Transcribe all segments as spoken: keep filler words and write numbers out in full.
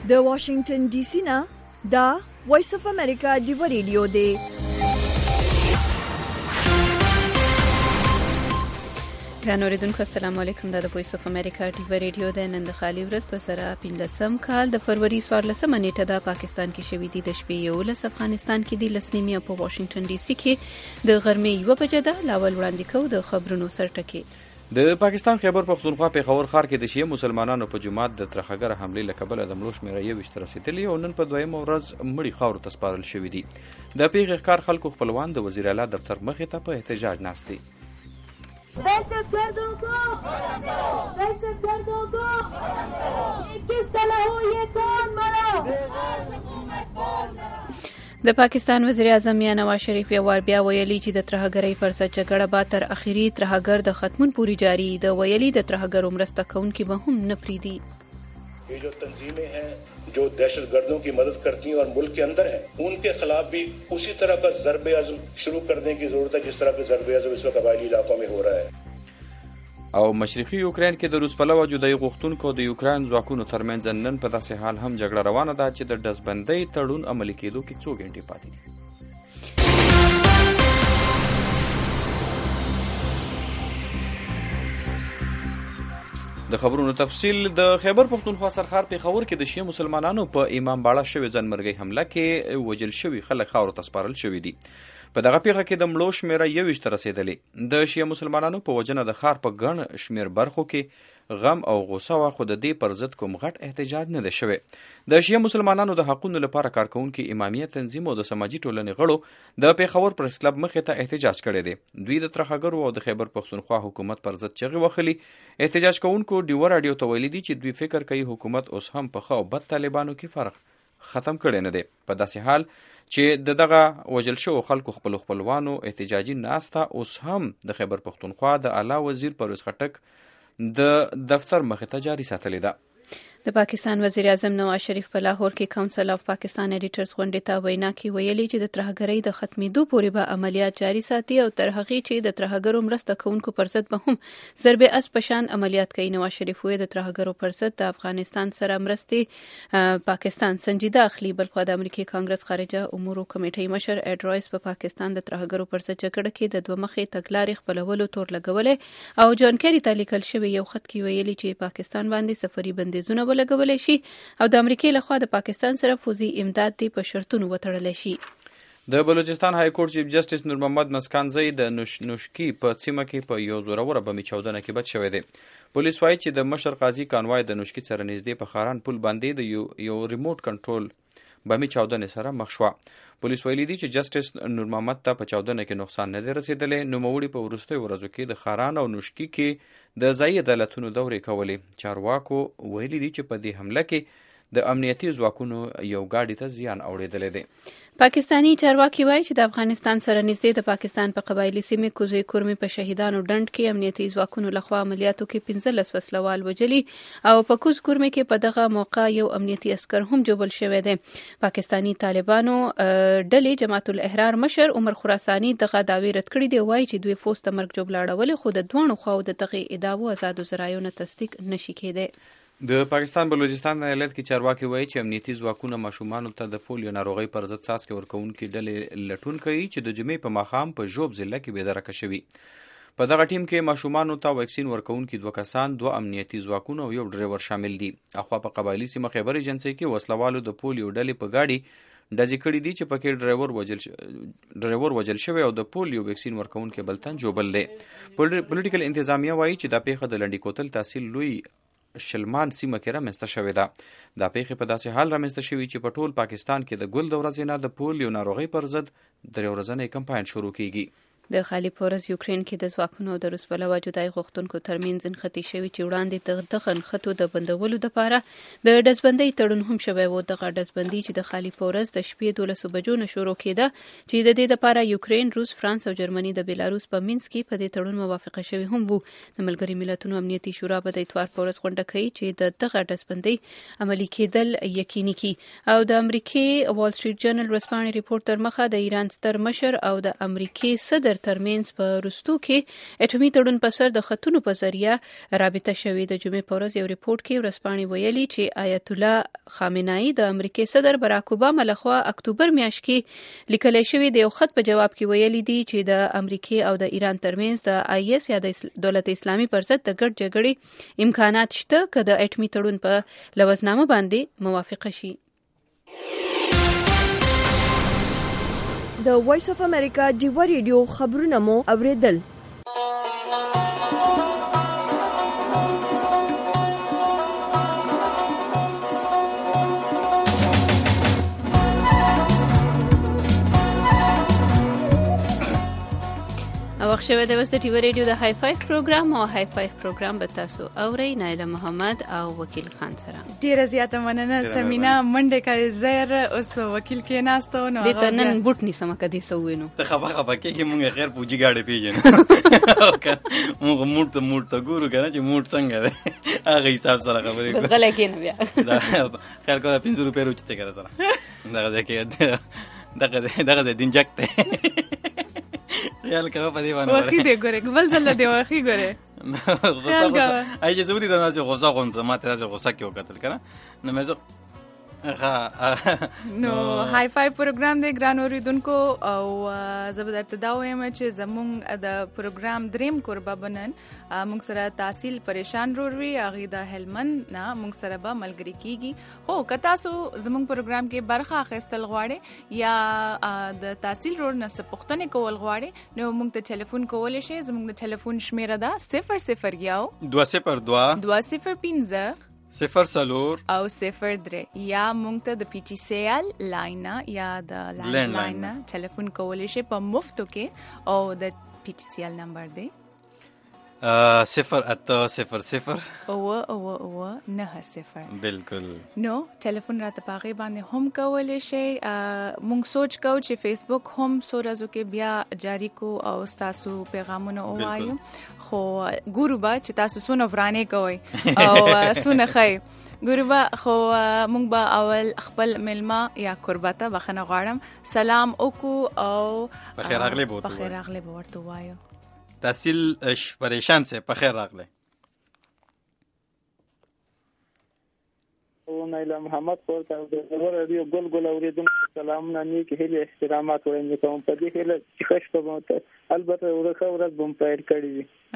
د واشنگټن ډي سي نه دا وایس اف امریکا ډیو ریډیو دی. ګران اوریدونکو السلام علیکم. دا د وایس اف امریکا ډیو ریډیو دی. نن د خالي ورځ دوه زره پنځلسم کال د فروری څوارلسمه نیټه ده. پاکستان کې شوې دي د شپې یولس، افغانستان کې دي لس نیمې، په واشنگټن ډي سي کې د غرمې یوه بجه ده. لاول وړاندې کوو د خبرونو سرټکي. د پاکستان خیبر پختونخوا پېښور ښار کې د شیعه مسلمانانو په جومات د ترخګر حملې له کبله د مړو شمېره یوویشت ته رسېدلي او نن په دویمه ورځ مړي خاورو ته سپارل شوي دي. د پېښې ښکار خلکو خپلوان د وزیر اعلی دفتر مخې ته په احتجاج ناست دي. दहशतगर्दों को दहशतगर्दों को किस तरह हो ये कौन मरा. د پاکستان وزیر اعظم یا نواز شریف یو وار بیا ویلي چې د ترهګرۍ پر ضد جګړه به تر اخري ترهګر د ختمون پورې جاري. د ویلي د ترهګرو مرسته کوونکي به هم نه پریږدي. ये जो तंजीमें हैं जो दहशतगर्दों की मदद करती हैं और मुल्क के अंदर हैं, उनके खिलाफ भी उसी तरह का ज़र्ब अज़म शुरू करने की जरूरत है जिस तरह का ज़र्ब अज़म इस वक्त कबायली इलाकों में हो रहा है. او مشرقي یوکرين کې د روس پلوه جدایي غوښتونکو د یوکرين ځواکونو ترمنځ نن په داسې حال هم جګړه روانه ده چې د ډزبندۍ تړون عملي کېدو کې څو غنټې پاتې دي. د خبرونو تفصیل. د خیبر پختونخوا سرخار پېښور کې د شیعه مسلمانانو په امام باړه شوې ځانمرګي حمله کې وژل شوي خلک خاورو ته سپارل شوي دي. په دغه پیښه کې د مړو شمېره یوویشت ته رسېدلې. د شیعه مسلمانانو په وجنه د ښار په ګڼ شمېر برخو کې غم او غوسه وه، خو د دې پر ضد کوم غټ احتجاج نه دی شوی. د شیعه مسلمانانو د حقونو لپاره کارکوونکي امامیه تنظیم او د سماجي ټولنې غړو د پېښور پریس کلب مخې ته احتجاج کړی دی. دوی د ترهګرو او د خیبر پختونخوا حکومت پر ضد چغې وهلي. احتجاج کوونکو ډیوه راډیو ته ویلي دي چې دوی فکر کوي حکومت اوس هم په ښه او بد طالبانو کې فرق ختم کړی نه دی. په داسې حال چې د دغه وژل شوو خلکو خپل خپلوانو احتجاجي ناسته اوس هم د خیبر پختونخوا د اعلی وزیر پرویز خټک د دفتر مخې ته جاري ساتلې ده. د پاکستان وزیر اعظم نواز شریف په لاهور کې کونسل اف پاکستان ایډیټرز غونډې ته وینا کې ویلي چې د ترهګرۍ د ختمېدو پورې به عملیات جاري ساتي او تر هغې چې د ترهګرو مرسته کوونکو پر ضد به هم ضرب اسب په شان عملیات کوي. نواز شریف وایي د ترهګرو پر ضد د افغانستان سره مرستې پاکستان سنجیده اخلي. بلخوا د امریکې کانګرس خارجه امورو کمیټې مشر ایډ رایس په پاکستان د ترهګرو پر ضد جګړه کې د دوه مخې تګلارې خپلولو تور لګولی او جان کیری ته لیکل شوی یو خط کې ویلي چې پاکستان باندې سفري بندیزونه ولګولی شي او د امریکې لخوا د پاکستان سره فوزي امداد دی په شرطونو وتړلی شي. د بلوچستان های کورټ چیف جسټس نور محمد مسکانزی د نوشکی په سیمه کې په یو زوروره بمي چاودنه کې بچ شوی دی. پولیس وایي چې د مشر قاضي کانوای د نوشکی سره نږدې په خاران پل باندې د یو, یو ریموټ کنټرول بمي چاودنې سره مخ شوه. پولیس ویلي دي چې جسټس نور محمد ته په چاودنه کې نقصان نه دی رسېدلی. نوموړي په وروستیو ورځو کې د خاران او نوشکی کې د ځایي عدالتونو دورې کولې. چارواکو ویلي دي چې په دې حمله کې د امنیتي ځواکونو یو ګاډي ته زیان اوړېدلی دی. پاکستانی چارواکي وایي چې د افغانستان سره نږدې د پاکستان په قبایلي سیمې کوزې کورمې په شهیدانو ډنډ کې امنیتي ځواکونو لخوا عملیاتو کې پنځلس وسلوال وژلي او په کوز کورمې کې په دغه موقع یو امنیتي اسکر هم جوبل شوی دی. پاکستانی طالبانو ډلې جماعت الاحرار مشر عمر خراساني دغه دعوې رد کړي دي. وایي چې دوی فوز ته مرګ جوړ لاړولې خو د دواړو خواو د دغې ادعاو ازادو ذرایعو نه تصدیق نشي کېدی. د پاکستان بلوچستان ایالت کې چارواکي وایي چې امنیتي ځواکونه ماشومانو ته د پولیو ناروغۍ پر ضد څاڅکي ورکوونکي ډلې لټون کوي چې د جمعې په ماښام په ژوب ضلع کې بېدرکه شوي. په دغه ټیم کې ماشومانو ته واکسین ورکوونکي دوه کسان، دوه امنیتي ځواکونه او یو ډریور شامل دي. اخوا په قبایلي سیمه خیبر ایجنسۍ کې وسلوالو د پولیو ډلې په ګاډي ډزې کړي دي چې پکې ډریور وجل ش... ډریور وجل شوی او د پولیو واکسین ورکوونکي بل تن جوبل دی. پولیټیکل انتظامیه وایي چې دا پیښه د لنډي کوتل تحصیل لوی شلمان سیمه کې رامنځته شوې ده. دا پیښې په داسې حال رامنځته شوي چې په ټول پاکستان کې د ګل د ورځې نه د پولیو ناروغۍ پر ضد درې ورځنی کمپاین شروع کیږي. د خالي پورز یوکرين کې د ځواکونو د روس بلوا جدای غوښتونکو ترمنځ نښتې شوي چې وړاندې دغه نښتو د بندولو لپاره د ډزبندۍ تړون هم شوی و. دغه ډزبندي چې د خالي پورز د شپې دولسو بجو نه شروع کېده چې د دې لپاره یوکرين، روس، فرانس او جرمني د بیلاروس په منځ کې په دې تړون موافقه شوی هم وو. د ملګري ملتونو امنیتي شورا به د اتوار په ورځ غونډه کوي چې د دغه ډزبندۍ عملي کېدل یقیني کړي. او د امریکای وال سټریټ جرنل ورځپاڼې ریپورت تر مخه د ایران ستر مشر او د امریکای صدر ترمنځ په وروستو کې اټومي تړون په سر د خطونو په ذریعه رابطه شوې. د جمعې په ورځ یو ریپورت کې ورځپاڼې ویلي چې آیت الله خامنه‌ای د امریکای صدر براک اوباما لخوا اکتوبر میاشت کې لیکلی شوی د یو خط په جواب کې ویلي دي چې د امریکای او د ایران ترمنځ د آی اس یا د دولت اسلامي پر ضد د ګډ جګړې امکانات شته که د اټومي تړون په لوزنامه باندې موافقه شي. د وایس اف امریکا ډیوا ریډیو خبرونه مو اوریدل. او وخت شوی دی اوس د ټي وي ریډیو د های فایف پروګرام او های فایف پروګرام به تاسو اورئ نایله محمد او وکیل خان سره. ډیره زیاته مننه سمینا منډه کوي زیر اوس وکیل کې ناستو نو د تنن بوت نیسم کدي سوینو ته خبره خبره کې مونږ خیر پوجي گاډي پیژنې مونږ موټ ته موټ ته ګورو کنه چې موټ څنګه دی هغه حساب سره خبرې کوو. غلې کې نه بیا خیر کوه پنځه روپے روچته کړه سره دغه کې دغه دغه دینجک ته خیال کوه په دې باندې وخی دی ګوره بل ځل دی وخی ګوره خیال کوه اې چې زوري د ناز غوسه غون زماته د غوسه کې وکتل کنه نو مې نو های فایف پروګرام دی ګران اوریدونکو او زه به ابتدا وایم چې زمونږ د پروګرام دریم کوربه بنن مونږ سره تحصیل پریشان روروي هغه د هلمند نه مونږ سره به ملګری کیږي. هو که تاسو زمونږ پروګرام کې برخه اخیستل غواړئ یا د تحصیل رور نه څه پوښتنې کول غواړئ نو مونږ ته ټلیفون کولی شئ. زمونږ د ټلیفون شمیره ده صفر صفر یو دوه صفر دوه دوه صفر پنځه صفر سلور او صفر درې یا مونږ ته د پی ټي سی ایل لاین یا د لینډ لاین ټلیفون کولی شئ په مفتو کې او د پی ټي سی ایل نمبر دی صفر اته صفر صفر او او او نه صفر. بالکل نو ټلیفون راته پاغي باندې هم کولی شئ. مونږ سوچ کو چې فیسبوک هم سورزو کې بیا جاری کو او تاسو پیغامونه وایو خو ګورو با چې تاسو سونه ورانه کوئ او سونه خای ګورو با خو مونږ به اول خپل ملما یا قربته بخنه غواړم سلام وکو او بخیر اغلی بوت بخیر اغلی ورته وایو تحصیل پریشان سے بخیر اغلی او نایله محمد خور ته د ورډیو ګل ګل اوریدونکو سلامونه نیک هیله احترامات وړاندې کوم په دې هیله چې خوش په البته ورخه ورځ بم پیر کړی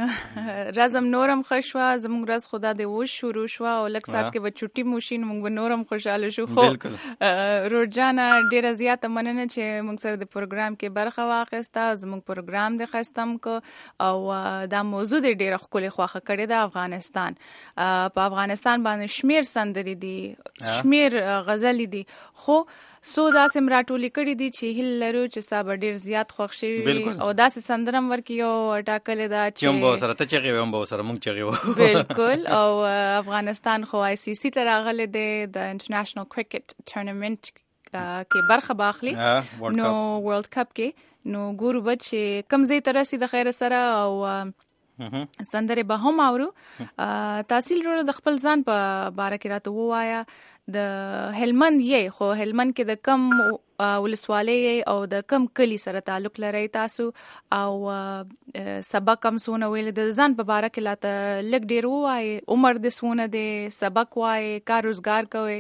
وي رازم نورم خوشوا زموږ راز خدا دې و شروع شو او لک سات کې به چټي موشین موږ نورم خوشاله شو خو روزانه ډیره زیاته مننه چې موږ سره د پروګرام کې برخه واخیسته. زموږ پروګرام د خستم کو او دا موضوع د ډیره خپل خوخه کړی د افغانستان په افغانستان باندې شمیر سندري دي شمیر غزل دي خو سو داسې مراټولې کړي دي چې هیله لرو چې ستا به ډېر زیات خوښ شوي او داسې سندرم ورکې یو ټاکلې ده چې هم به سره ته چغې هم به سره موږ چغې وو بالکل. او افغانستان خو آی سی سی ته راغلی دی د انټرنیشنل کرکټ ټورنمنټ کې برخه باخلي نو ورلد کپ کې نو ګورو به چې کوم ځای ته رسي د خیر سره او سندرې به هم اورو. تحصیل وروره د خپل ځان په باره کې راته ووایه د هلمند یې خو هلمند کې د کم ولسوالۍ او د کم کلی سره تعلق لرئ تاسو او سبق هم سونه ویل د ځان په باره کې لاته لږ ډېر ووایي عمر د سونه دی سبق وایي کار روزګار کوئ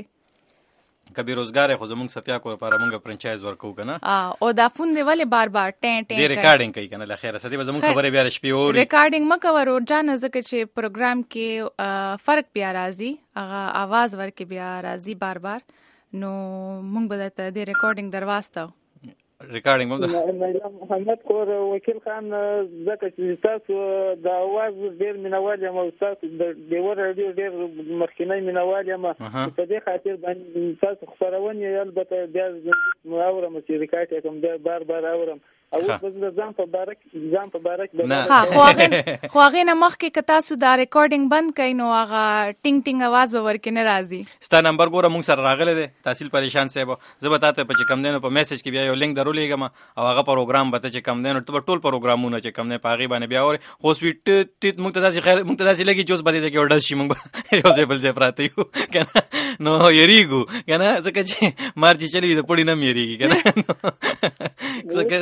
کبي روزګار خو زمونږ سپیا کو لپاره مونږ فرانچایز ورکو کنه او دا فون دی ولې بار بار ټین ټین دی ریکارډینګ کوي کنه لخيره سدي به زمونږ خبره بیا شپې او ریکارډینګ مکو ورو جان ځکه چې پروګرام کې فرق بیا راځي هغه आवाज ورکې بیا راځي بار بار نو مونږ به د دې ریکارډینګ درواستو ریکارډینګ مو محمد خور وکیل خان زکه چې تاسو د اواز ډیر مینوال یم او تاسو د ډیور رادیو ډیر مخکینی مینوال یم په دې خاطر باندې تاسو خبرونه البته بیا اورم چې ریکارډ کوم بیا بار بار اورم او بس ځان په بارک ځان په بارک ها خو هغه خو هغه نه مخکې ک تاسو دا ریکارډینګ بند کین نو هغه ټینګ ټینګ आवाज به ورکې نه راځي ستا نمبر ګوره مونږ سره راغلی دی تحصیل پریشان صاحب زه به تاسو په کم دینو په میسج کې بیا یو لینک درولېږم او هغه پروګرام به ته چې کم دینو ته ټول پروګرامونه چې کم نه پاغي باندې بیا اور خو سویټ ټیټ مونږ ته داسې خیر مونږ ته داسې لګي چې اوس باندې کې وډل شي مونږ یو ځای بل ځای پراته یو کنه نو یریګو کنه ځکه چې مارچ چلی د پړی نه یریږي کنه ځکه ځکه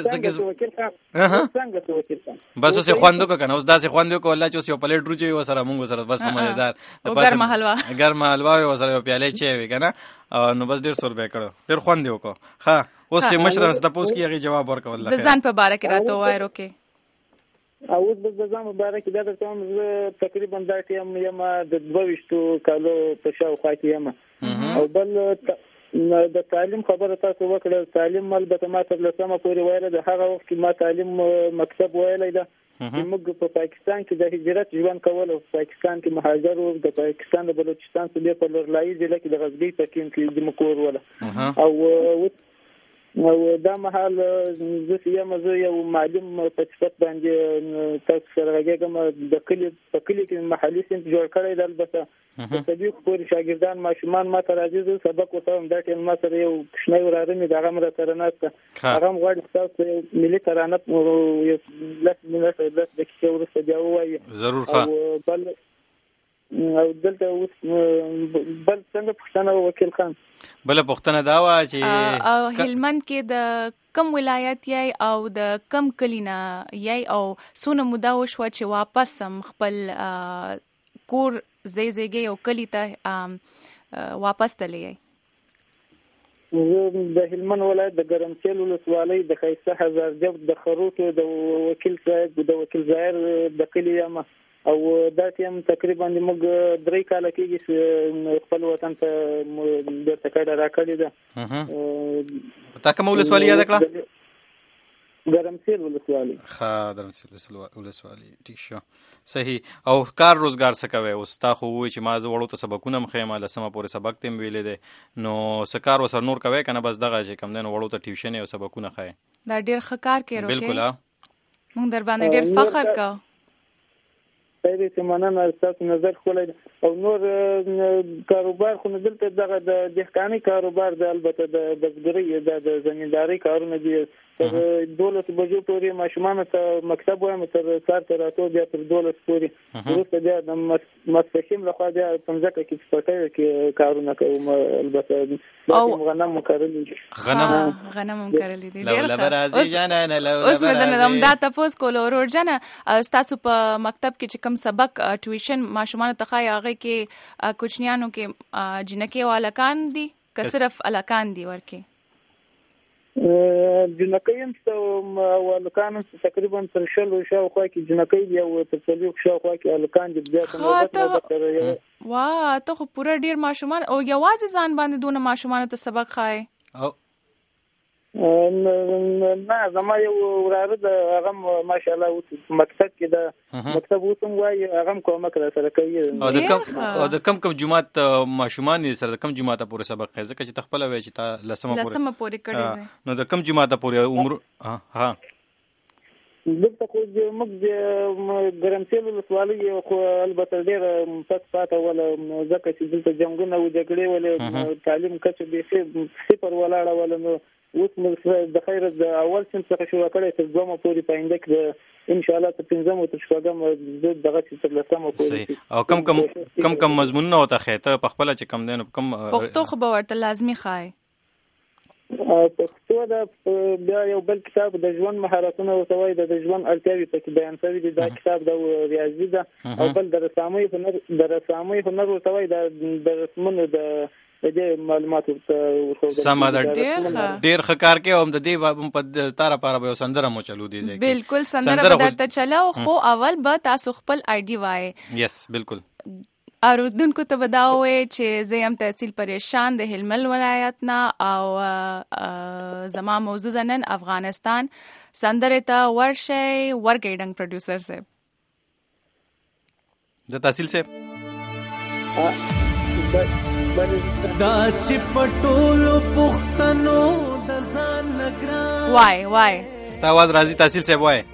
وکیل خان څنګه څه وکیل خان بس اوس خواندو کنه اوس داسې خواندو کو الله چې یو پلیټ روچي وسره مونږ سره بس مزیدار ګرم حلوا ګرم حلوا وسره پیاله چي وي کنه نو بس ډیر سور به کړو ډیر خواندو کو ها اوس چې مشر ست پوس کیږي جواب ورکول د ځان په باره کې راته وای روکي او د ځان په باره کې دا د کوم تقریبا دا ټیم یم د دوه کالو په شاوخوا کې یم او بل د تعلیم خبره تاسو وکړه تعلیم البته ما تر لسمه پورې وایله د هغه وخت کې ما تعلیم مکتب وایلی ده چې موږ په پاکستان کې د هجرت ژوند کول او پاکستان کې مهاجر وو د پاکستان د بلوچستان صوبې په لورلایي ضلع کې د غزني په کیم کې د مکور وله او او دا مهال زه یم زه یو معلم په صفت باندې تاسو سره راګم د کلی په کلی کې محلي سیند جوړ کړی دی البته د صدیق پورې شاګردان ماشومان ما ته راځي زه سبق وتاوم دا ټیم ما سره یو کوچنی وراره مې دغه مره سره ناسته هغه غواړي تاسو ملي ترانه یو لس منټه لس دقیقې وروسته بیا ووایي ضرور ښه او بل او دلته اوس بل څنګه پښتنه وکیل خان بل پښتنه دا وا چې او هلمند کې د کم ولایت یای او د کم کلینا یای او سونه مودا وشو چې واپس هم خپل کور زی زیږي او کلی ته واپس تللی د هلمند ولایت د ګرمسیل ولسوالۍ د خیسه هزار جب د خروټو د وکیل صاحب د وکیل ظاهر د کلی یم او دا ټیم تقریبا موږ درې کاله کېږي چې خپل وطن ته د تکړه راکړی ده تا کوم ولسوالۍ یاد کړه ګرمسیل ولسوالۍ ښه ګرمسیل ولسوالۍ ټیک شو صحیح او کار روزګار څه کوي اوس تا خو وایي چې ما زه وړو ته سبقونه مخیم لسمه پورې سبق تم ویلې دی نو څه کار وسره نور کوي کنه بس دغه چې کم دی نو وړو ته ټیوشن او سبقونه خای دا ډیر ښه کار کوي بالکل مونږ در باندې ډیر فخر کوو سړي چې مننه تاسو نظر خولای او نور کاروبار خو نه دلته دغه د دهقاني کاروبار د البته د بزګرۍ د زمینداري کارونه دي تر دولس بجو پورې ماشومان ته مکتب وایم تر سار تر راتو بیا تر دولس پورې وروسته بیا د مسفشم لخوا بیا پنځه کې سپټای کې کارونه کوم البته او غنم مکرلي غنم غنم مکرلي دي ډیر ښه اوس جانا اوس مې د دا تاسو کول ورور جانا تاسو په مکتب کې چې کوم سبق ټیوشن ماشومان ته خای هغه کې کوچنیانو کې جنکه والکان دي که صرف الکان دي ورکه جنکایم ته والکان تقریبا تر شلو شاوخوا کې جنکای دی او تر څلور شاوخوا کې الکان دي بیا ته وا ته خو پوره ډیر ماشومان او یوازې ځان باندې دونه ماشومان ته سبق خای او نه زما یو وراره د هغه ماشاءالله مکتب کې د مکتب وسم وای هغه کومک را سره کوي او د کم او د کم کم جماعت ماشومان سره د کم جماعت پورې سبق کوي ځکه چې تخپل وای چې تا لسمه پورې لسمه پورې کړی نو د کم جماعت پورې عمر ها دلته خو موږ ګرمسیل ولسوالۍ خو البته ډېر پس پاته ولا ځکه چې دلته جنګونه و جګړې ولې تعلیم کچه به صفر ولاړه ولا نو اوس موږ د خیر د اول سم څخه شروع کړی تر دومره پورې پاینده کې ان شاء الله ته پنځم او تر شپږم د دغه چې تر لسمه پورې او کم کم کم کم مضمونونه او ته خېته په خپل چې کم دین کم پښتو خو به ورته لازمي خای پښتو دا بیا یو بل کتاب د ژوند مهارتونه او توای د ژوند اړتیاوې پکې بیان شوی دی دا کتاب د ریاضي ده او بل د رسامۍ هنر د رسامۍ هنر او توای د رسمونو د د معلومات ورته سم دا ډیر ښکار کې او د دې په تاره پاره به سندره مو چلو دی ځکه بالکل سندره درته چلاو خو اول به تاسو خپل آی ډی وای یس بالکل اردوونکو ته بداوي چې زیم تحصیل پریشان د هلمند ولایت نه او زما موضوع نن افغانستان سندره ته ورشي ورګیډنګ پروډوسر صاحب د تحصیل صاحب دا چې پټولو پښتنو د ځان نګران وای وای ستاواز راځي تحصیل صاحب وای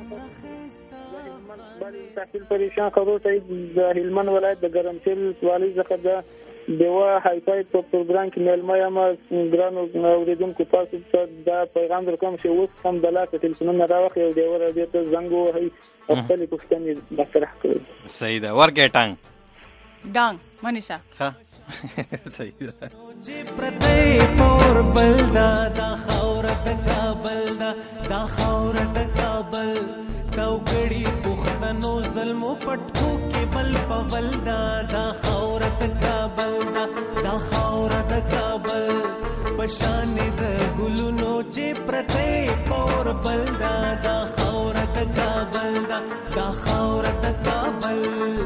تحصیل پریشان خبرو ته د هلمند ولایت د ګرمسیل ولسوالۍ څخه د دیوا هاي فای په پروګرام کې ملما یم ګرانو اوریدونکو تاسو ته دا پیغام درکوم چې اوس هم د لاس ټلیفونونه راوخی او دیوا راډیو ته زنګ وهي خپل پښتنې مطرح کړئ صحیح ده ورګه ټنګ ډانګ منیشا ها صحیح ده پرته پور بلدا دا خاور د کابل دا دا خاور د کابل توګړي پښتنو ظلمو پټکو کې بل پول دا دا خاور د کابل دا دا خاور د کابل پشان د ګلونو چې پرته پور بلدا دا خاور د کابل دا دا خاور د کابل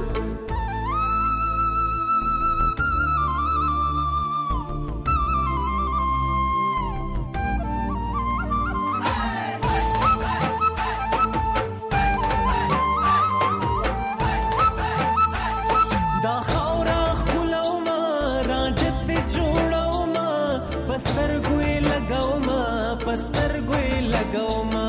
پستر ګوي لګاو ما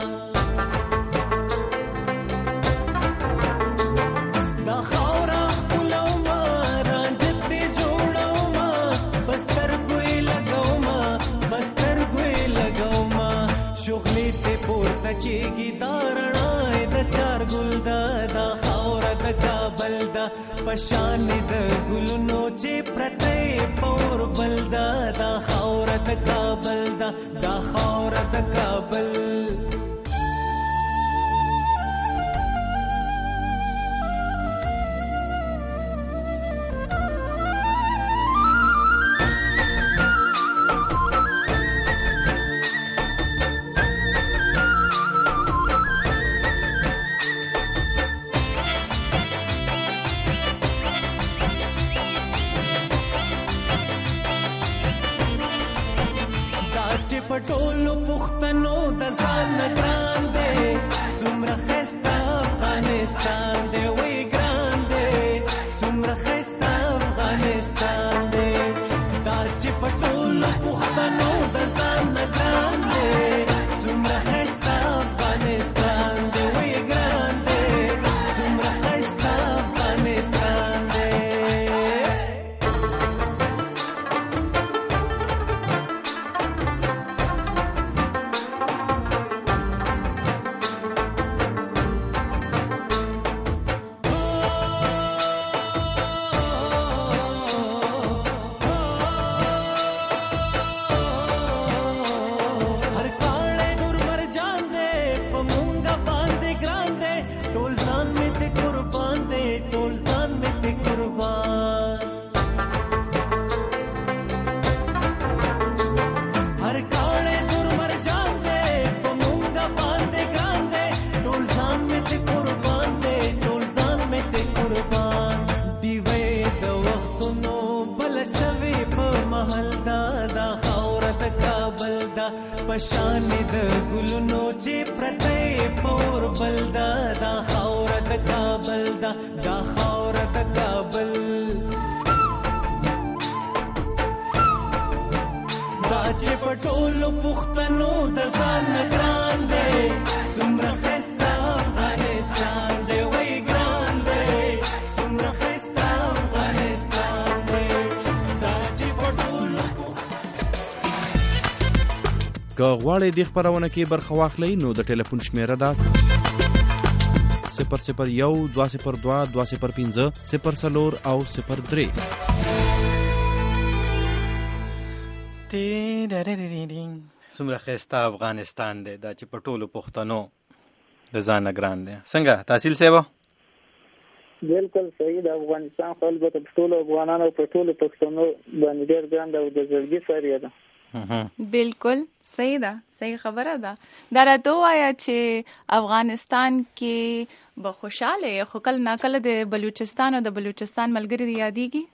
دا خاورا خپلو ما رانجت جوړاو ما پستر ګوي لګاو ما پستر ګوي لګاو ما شغلې ته پورته کېږي دارنا د چار ګل دا دا خاورا د کابل دا پشان د ګلونو چې پرته پور بل دا دا خاورا د کابل دا دا خاورا د کابل پټولو پښتنو د ځان ګران دی څومره ښایسته افغانستان دی وی ګران دی څومره ښایسته افغانستان دی دا چې پټولو پښتنو د ځان ګران دی څومره ښایسته افغانستان دی وی ګران دی څومره ښایسته افغانستان دی پشان د ګلونو چې پرته پور بلدا دا خاور د کابل دا دا خاور د کابل دا چې پټولو پښتنو د ځان ګران دی څومره ښایسته افغانستان دی وی ګران دی څومره ښایسته افغانستان دی دا چې پټولو که غواړئ د خپرونه کې برخه واخلئ نو د ټلیفون شمیره ده صفر صفر یو دوه صفر دوه دوه صفر پنځه صفر څلور او صفر درې. څومره ښایسته افغانستان دی دا چې په ټولو پښتنو د ځانه ګران دی. څنګه تحصیل صاحب؟ بالکل صحیح د افغانستان خو البته په ټولو افغانانو په ټولو پښتنو باندې ډېر ګران دی او د زړګي سر یې ده. بالکل صحیح ده، صحیح خبره ده. دا راته وایا چې افغانستان کې به خوشاله خو کله ناکله د بلوچستان او د بلوچستان ملګري دی یادېږي؟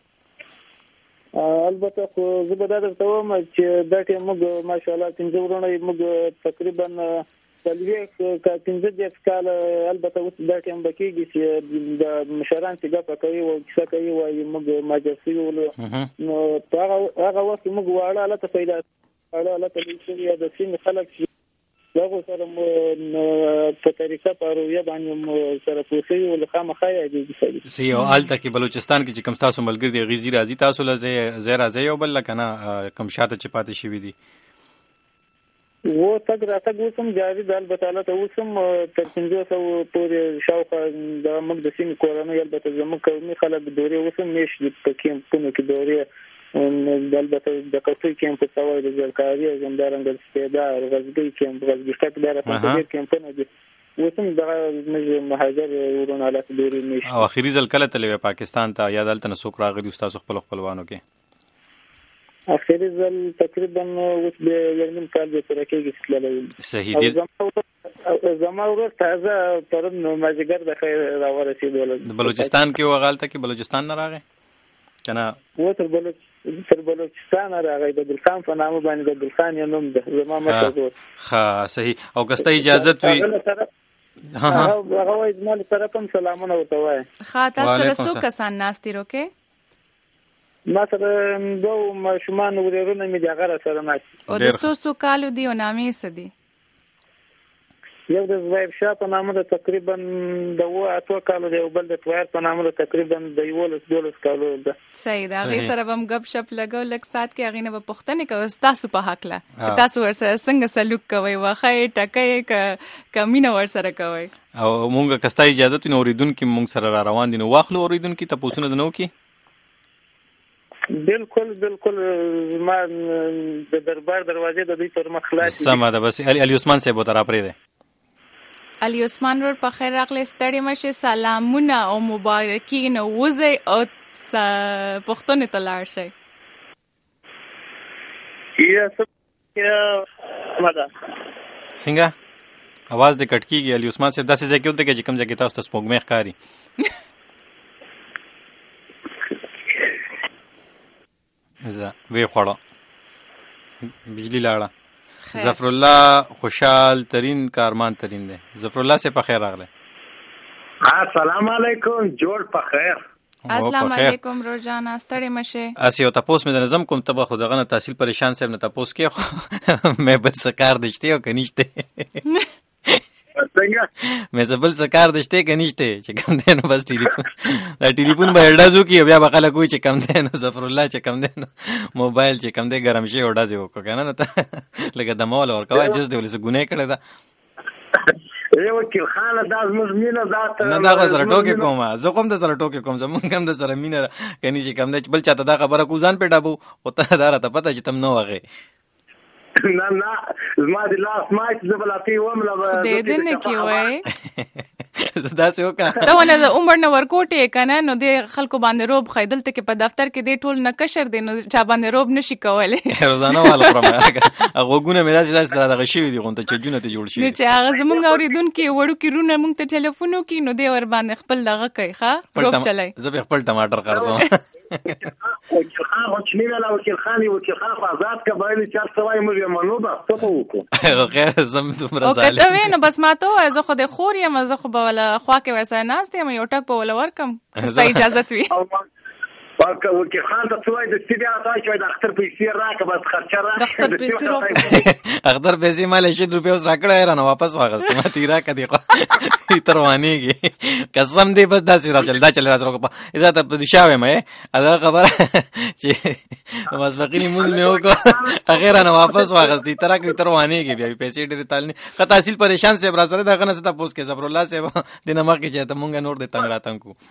البته خو زه به دا درته وایم چې دا ټیم موږ ماشاءالله پنځه ورونه موږ تقریبا څلوېښت که پنځه دېرش کاله البته اوس دا ټیم به کېږي چې د مشران چې ګپه کوي او کیسه کوي وایي موږ مهاجر شوي ولو، نو په هغه وخت کې موږ واړه حالته پیدا واړه حالته لوی شوي د سیمې خلک چې دغو سره مو په طریقه په رویه باندې مو سره پوه شوي ولو خامخا یادېږي سړي. صحیح. او هلته کې بلوچستان کې چې کوم ستاسو ملګري دي هغې ځي راځي تاسو له ځای راځئ یو بل له که نه کوم شاته چې پاتې شوي دي؟ و تک راتګ اوس هم جاري ده، البته هلته اوس هم تر پنځه سوه پورې شاوخوا د موږ د سیمې کورنۍ البته زموږ قومي خلک دورې اوس هم میشت دي په کیمپونو کې دورې، البته د کټوۍ کیمپ ته وایي، د زرکاري او همدارنګه سپېدا غزګۍ کیمپ غزګۍ ټک دا رقم ډېر کیمپونه دي. اوس هم دغه زموږ مهاجر ورونه هلته دورې میشت. او اخري ځل کله تللی وې پاکستان ته، یا دلته نه څوک راغلي ستاسو خپلو خپلوانو کې؟ اخري ځل تقریبا اوس د یو نیم کال د پوره کېږي چې تللی. صحیح دی. زما ورور تازه پرون مازدیګر د خیر راورسېدو. د بلوچستان کې و هغلته کې بلوچستان نه راغی که نه؟ و تر بلوچ تر بلوچستان راغی، د ګلخان په نامه باندې، د ګلخان یې نوم ده زما مشر ورور. ښه صحیح. او که ستا اجازت وي هغه وایي زما له طرفه هم سلامونه ورته وایه. ښه، تاسو سره څو کسان ناست دي روکې؟ ما سره دوه ماشومان ورورونه مې دي، هغه را سره ناست. او د څو څو کالو دي او نامې څه دي؟ یو د زویب شاه په نامه ده تقریبا د اوه اتو کالو دی، او بل د طویر په نامه ده تقریبا د یولس دولس کالو ده. صحیح ده. هغې سره به هم ګپ شپ لګو لږ ساعت کې، هغې نه به پوښتنې کوو ستاسو په هکله چې تاسو ورسره څنګه سلوک کوئ، واښه یې ټکئ که مینه ورسره کوئ. او مونږ که ستا اجازت وي نو اورېدونکي مونږ سره را روان دي، نو واخلو اورېدونکي تپوسونه د نه وکړي؟ بالکل بالکل، ما د دربار دروازې د دوی پر مخ خلاصې دي. سمه ده. بس علي عثمان صاحب ورته راپرېږدی. علي عثمان ورور په خیر راغلی، ستړي مه شئ، سلامونه او مبارکي نه وځئ او پوښتنې ته لاړ شئ. څنګه اواز دې کټ کېږي علي عثمان صاحب؟ داسې ځای کې ودرېږئ چې کوم ځای کې تاسو ته سپوږمۍ ښکاري. زه وی خوړه بجلی لاړه. ظفر الله خوشحال ترین کارمان ترین دی. ظفر الله سے په خیر راغله. السلام علیکم، جوړ په خیر. السلام علیکم روزانا، ستړي مشه. اسی او تاسو مې د نظم کوم ته خو دغه تحصیل پریشان صاحب نه تاسو کې مې بل سکار دشته او کنيشته څنګه مې زبل سکار دشته کنيشته چې کم دین بس ټلیفون دا ټلیفون به اډازو کې بیا بخاله کوی چې کم دین ظفر الله چې کم دین موبایل چې کم دی ګرم شي اډازو کو کنه نه ته لکه د مول اور کوي جز دی ولې ګناه کړی دا یو وکیل خان د ازمز مینه ذات نه دا سره ټوکې کوم، زه کوم د سره ټوکې کوم، زمونږ هم د سره مینه کني چې کم دی بل چاته دا خبره کو ځان په ډابو او ته دا راته پته چې تم نو وغه نه نه زما د لاس مایک زبلاتی ومله دې دې نه کی وای دا څه وکړه دا ونه د عمر نه ورکوټه کنه نو د خلکو باندې روب خیدل ته کې په دفتر کې د ټول نه کشر دی نو چا باندې روب نشي کولای روزانه والا پرمه هغه ګونه مې داسې داسې دغه شوی دی غونته چې جونه ته جوړ شي نو چې هغه زمونږ اوریدونکو وړو کې رونه مونږ ته ټلیفونو کې نو دی ور باندې خپل دغه کوي ښا روب چلای زه به خپل ټماټر قرضوم وکیل خان وکیل نه لا وکیل خان وکیل خان آزاد کا باندې چار سوای مې منو دا څه وکړو غیر زم دومره زالي او کته وینه بس ما ته زه خو د خور یم زه خو به ولا خوا کې ورسره ناست یم یو ټک په ولا ورکم ستا اجازه وي ورکه وکیل خان ته څوای د سیبیا تاسو چې د اختر پیسې راکه بس خرچه راکه د اختر پیسې راکه اختر پیسې مال شي روپیه اوس راکړه رانه واپس واغست ما تیرا کدي خو تروانیږي قسم دې بس داسې را چل دا چل راځو په اذا ته پدشاوې مې ادا خبره چې مسقینی موږ مې وکړه هغه رانه واپس واغست تر کې تروانیږي بیا پیسې ډېر تالني که تحصیل پریشان سه برا سره دغه نه ته پوس کې صبر الله سه دینه ما کې چې ته مونږ نور دې تنگ راتن کو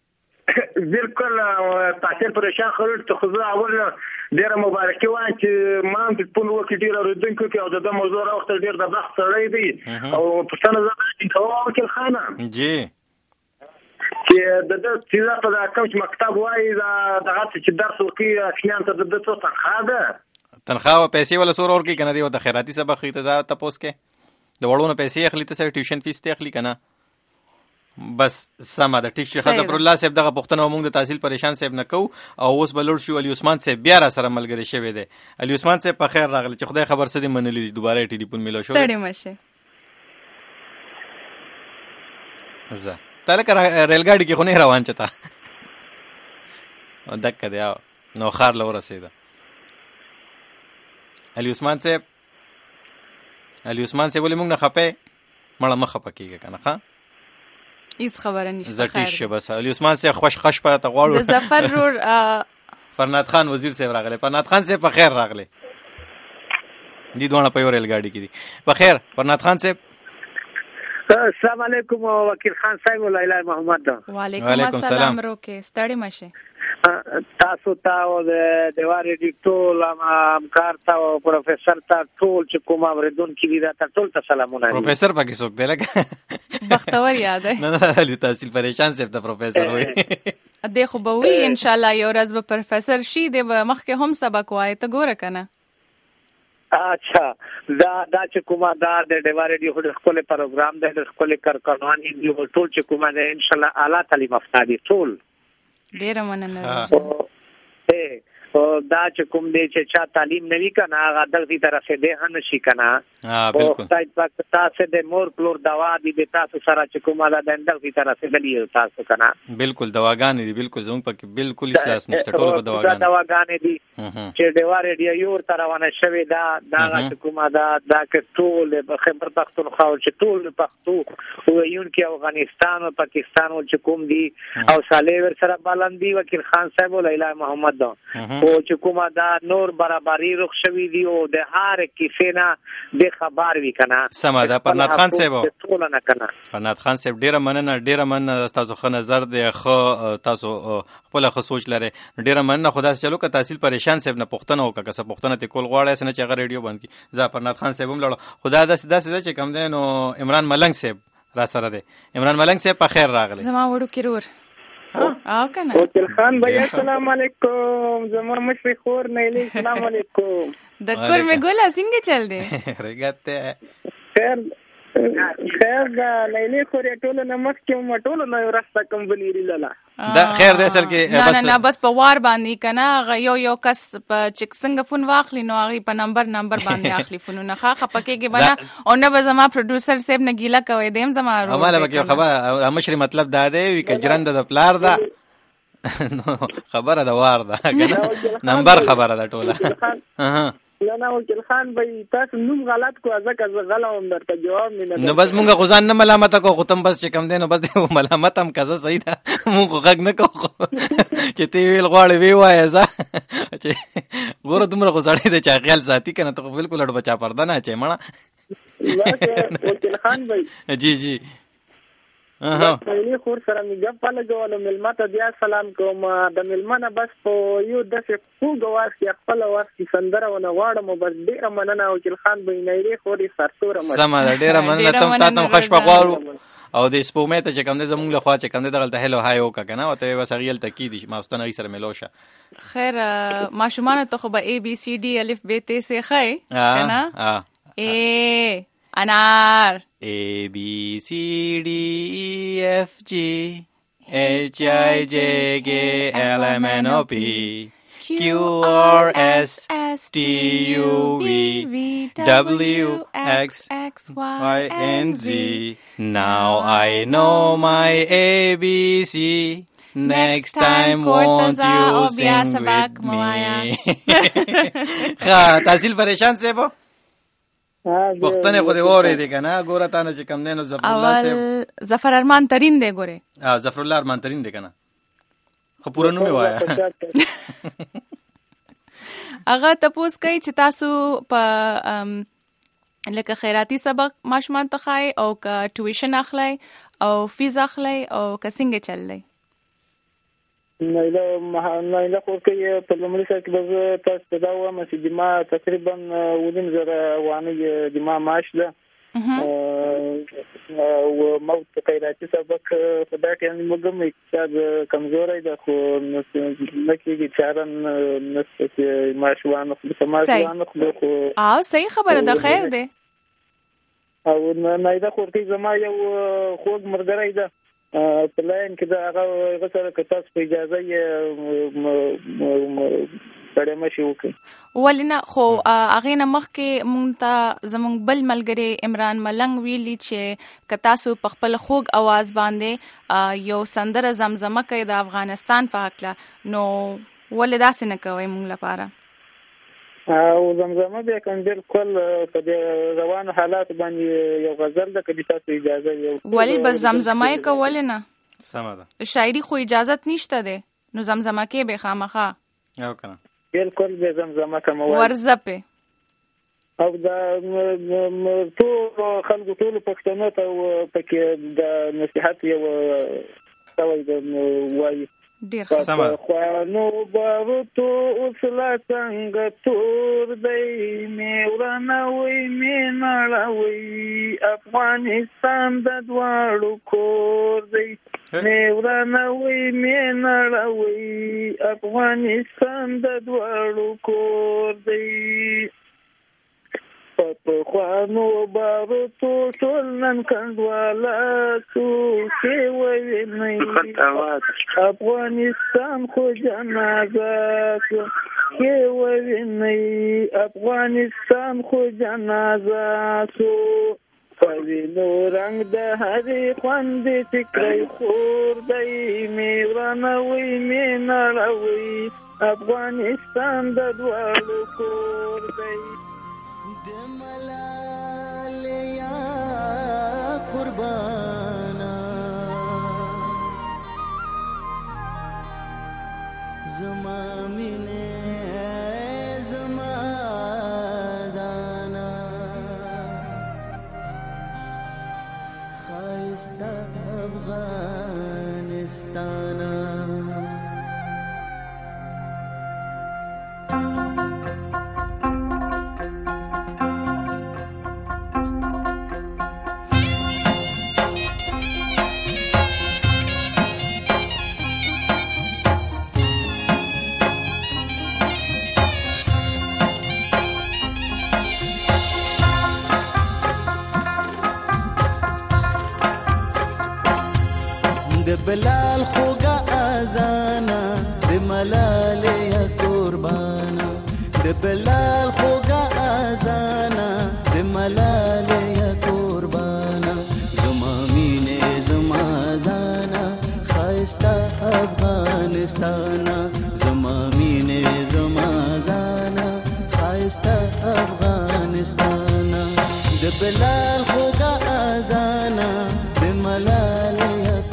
بالکل تحصیل پریشان خلک ته خو اول ډیره مبارکي وایم چې ما په پونو کې ډیره ردونکو کې او د موضوع وخت ډیر د بحث سره دی او په څنګه زه کوم وکیل خانه جی چې د دې چې په کوم مکتب وایي دا دغه چې درس ورکي اخیان ته د څه تنخواه ده تنخواه او پیسې ولا سور اور کې کنه دی او د خیراتی سبق خې ته دا تاسو کې د وړونو پیسې اخلي ته ټیوشن فیس ته اخلي کنه بس سمه د ټیک شیخ صبر الله صاحب دغه پښتنه موږ د تحصیل پریشان صاحب نه کو او اوس بلور شو علي عثمان صاحب بیا را سره ملګری شوی دی علي عثمان صاحب په خیر راغلی چې خدای خبر سدي منلې دوباره ټلیفون میلو شو ستړي مشه زه تل کر ریل ګاډي کې خو نه روان چتا دک دی نو خار لور رسیدا علي عثمان صاحب علي عثمان صاحب ولې موږ نه خپه مړه مخه پکېږي کنه ښا هیڅ خبره نشته زټی شه بس علي عثمان صاحب خوش خش په تا غواړو د ظفر رور فرناد خان وزیر صاحب راغله فرناد خان صاحب په خیر راغله دي دواړه په یو ریل ګاډي کې دي. په خیر پرنات خان صاحب. السلام علیکم وکیل خان صاحب لیلا محمد. وعلیکم السلام روکه ستړي مشه. تاسو ته او د دیواري ډیټول همکار ته او پروفیسور ته ټول چې کوم اوریدونکو دي دا ټول ته سلامونه. پروفیسور پکې څوک دی لکه بختور یاد ہے. نه نه علي تحصیل پریشان صاحب ته پروفیسور وي. د خو به وي ان شاء الله یو ورځ به پروفیسور شي د مخکې هم سبق وای ته ګوره کنه. اچھا دا دا چې کومه دا د ډیواري دی خپل پروګرام دی د خپل کارکونوانی دی ټول چې کومه ده ان شاء الله اعلی تعلیم یافته دي ټول. ډیر مننه. دا چې کوم دی چې چا تعلیم نوي کنه هغه دغه طرف دې هن شي کنه. ها بالکل. خدای پاک تاسو د مور پلور دوا دي د تاسو سره چې کومه دا د دغه طرف دې تاسو کنه. بالکل دواګانې دي بالکل زموږ پکې بالکل احساس نشته ټول په دواګانې. دواګانې دي چې دیواره دی یو تر روانه شوی دا دا چې کومه دا دا کې ټول خبر پختونخوا چې ټول پختو او یون کې افغانستان او پاکستان او چې کوم دي او صالح سره بلندي وکیل خان صاحب لیلا محمد او چې کومه دا نور برابرۍ رخ شوی دی او د هر کیسې نه د خبر وی کنه. سمه ده پرنات خان صاحب. ټول نه کنه. پرنات خان صاحب ډیره مننه ډیره مننه تاسو خو نظر دی خو تاسو خپل خو سوچ لري ډیره مننه. خدا چلو که تحصیل پریشان صاحب نه پښتنه او که څه پښتنه ته کول غواړي سن چې هغه ریډیو بند کی ځا پرنات خان صاحب هم لړ خدا داس داس چې کم دی نو عمران ملنګ صاحب را سره دی. عمران ملنګ صاحب په خیر راغلی. زما وړو کیرور او کنه. وکیل خان بھائی السلام علیکم. زما مشفق خور نیلی السلام علیکم. د کور می ګولا څنګه چل دی؟ رګته خیر خیر دا نیلی خور ټول نه مخ کې ما ټول نه ورسته کوم بلیری لاله. دا خیر دی اصل کې نه نه بس په وار باندې کنه یو یو کس په چک څنګه فون واخلي نو هغه په نمبر نمبر باندې اخلي فونونه ښه خپکهږي بنا او نه به زما پروډوسر صاحب نه ګیلا کوي دیم زما ورو اماله به خبره مشري مطلب دا دی وی کجرند د پلار دا نو خبره دا وار دا کنه نمبر خبره دا ټوله. ها نه نه وکیل خان بھائی تاسو نوم غلط کو ځکه زه غلطم درته جواب نه. نو بس مونږه غزان نه ملامت کو ختم بس چې کم دی نو بس ملامت هم کزه صحیح ده مونږ غږ نه کو چې تی ویل غواړي وی وای ځه چې ګوره دومره غزاړي د چا خیال ساتي کنه ته بالکل اډ بچا پرده نه چي مړه. وکیل خان بھائی جی جی ها مې خور سره میګه په لګولو ملمته بیا سلام کوم د ملمنه بس په یو داسې خوږ واس کې خپل واس کې سندره ونه غواړم بس ډیره مننه وکیل خان بھائی نه خوري سرتوره مې سم ده ډیره مننه تم تاسو خوش پغواړو او د سپومې ته چې کوم د زمونږ له خوا چې کوم د دغه هلو هاي او کنه او ته بس غیل تکید ماستانه غي سره ملوشه. خیر ماشومان ته خو به ای بی سی ڈی الف ب ت س خای کنه ا انار A B C D E F G H I J K L M N O P Q R S T U V W X Y and Z. Now I know my A B C. Next time won't you sing with me? ها تحصیل پریشان سے بو وختونه خو دې وره دي کنه ګوره تا نه چې کم نه نو ظفر الله صاحب ظفر ارمان ترين دی ګوره. ها ظفر الله ارمان ترين دی کنه خو پوره نوم وایا. هغه تاسو کوي چې تاسو په لکه خیراتی سبق ماشومان ته خای او کا ټیوشن اخلي او فیس اخلي او کا څنګه چللی؟ نه له نه له خو کې په لومړي سره کې به تاسو ته دا وایم چې د ما تقریبا ودیم زره وانه د ما معاش ده او موت خیراتي سبق په دا کې یعنی موږ اقتصاد کمزوري ده خو نه کېږي چارن نسته ماشوان خو ماشوان خو او صحیح خبره ده خیر ده او نه دا خو کې زما یو خوږ مرګري ده په لاین کې دا هغه غسر کتاس په اجازه یې سره مشي وکړي ولنه خو هغه نه مخکې مونږ ته زمونږ بل ملګری عمران ملنګ ویلي چې کتاسو په خپل خوږ आवाज باندې یو سندره زمزمه کوي د افغانستان په حق نو ولې داسې نه کوي مونږ لپاره او زمزمه به کوم بالکل په دې روانو حالات باندې یو غزل د کدي تاسو اجازه یو ولی بس زمزمه کول نه سم ده شاعری خو اجازه نشته ده نو زمزمه کې به خامخه او کنه بالکل به زمزمه کوم ورزپه او دا ټول خلکو ټول پښتنو ته پکې د نصيحت یو څه وایي ډیر ښه خوانو باروتو اوس لا څنګه تور دی مې ورانوي مې نړوي افغانستان د دواړو کور دی مې ورانوي مې نړوي افغانستان د دواړو کور دی په خوانو باروتو ټول نن کندواله څوکې ووینئ افغانستان خو جنازه کې ووینئ افغانستان خو جنازه سو په وینو رنګ د هرې خوندې فکرۍ خور دی مې ورانوي مې نړوي افغانستان د دواړو کور دی د ملالیا قربانا زما مینه زما دانا خایسته افغانستانا بلال خوگا آزانا د ملالیا قربانا د بلال خوگا آزانا د ملالیا قربانا زما مینه زما زانا خایسته افغانستانا زما مینه زما زانا خایسته افغانستانا د بلال خوگا آزانا د ملالیا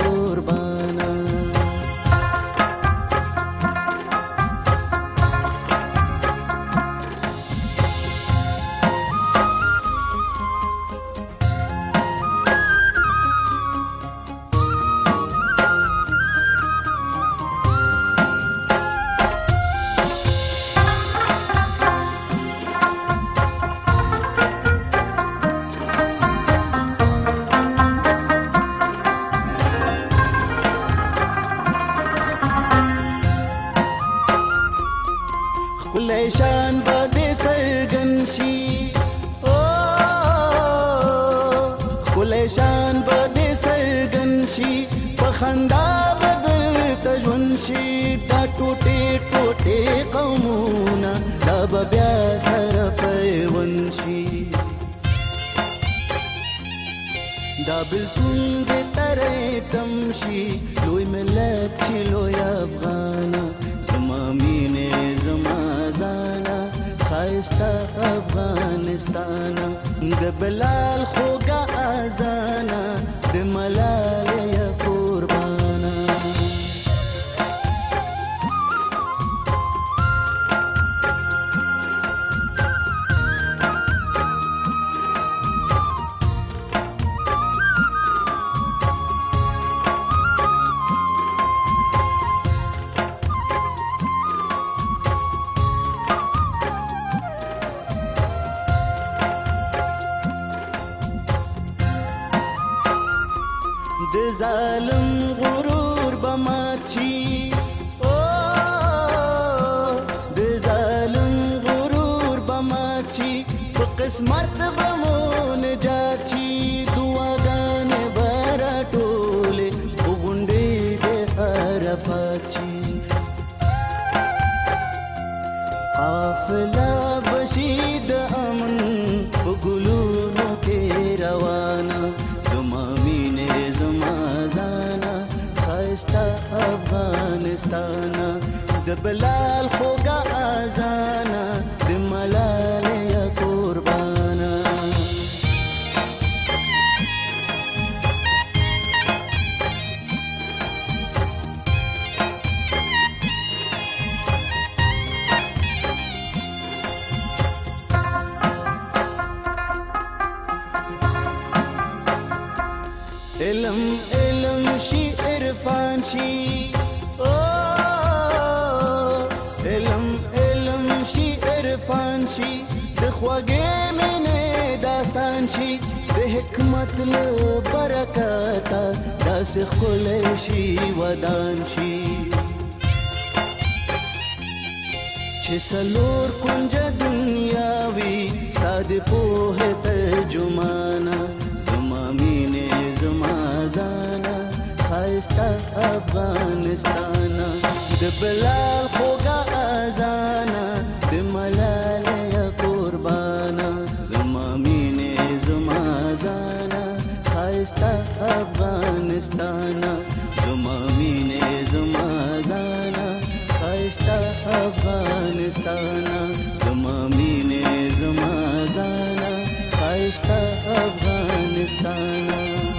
شان بده سرګنشي او خلیشان بده سرګنشي په خندا بدل تجونشي دا ټوټه ټوټه قومونه دا بیا سره پیونشي دا بلسون دې ترې تمشي لوی ملت چې لوی افغانا زما مینه زما خایسته افغانستانا د بلال خوگا آزانا د ملالیا قربانا د ظالم غرور بماچی او د ظالم غرور بماچی په قسمت بمون جاچی دعاګان برا ټوله وګونډې د عرفاچی قافله بشید امن وګلونو کې روانه افغانستانا د بلال خوگا آزانا د ملالیا قربانا شي او علم علم شي عرفان شي د خوږې مینې داستان شي د حکمت له برکته داسې ښکلی شي ودان شي چې څلور کونجه دنیا وي ستا د پوهې ترجمانه زما مینې زما ځانه ښایسته افغانستانه د بلال خوږه اذانه د ملالۍ قربانه زما مینې زما ځانه ښایسته افغانستانه زما مینې زما ځانه ښایسته افغانستانه زما مینې زما ځانه ښایسته افغانستانه.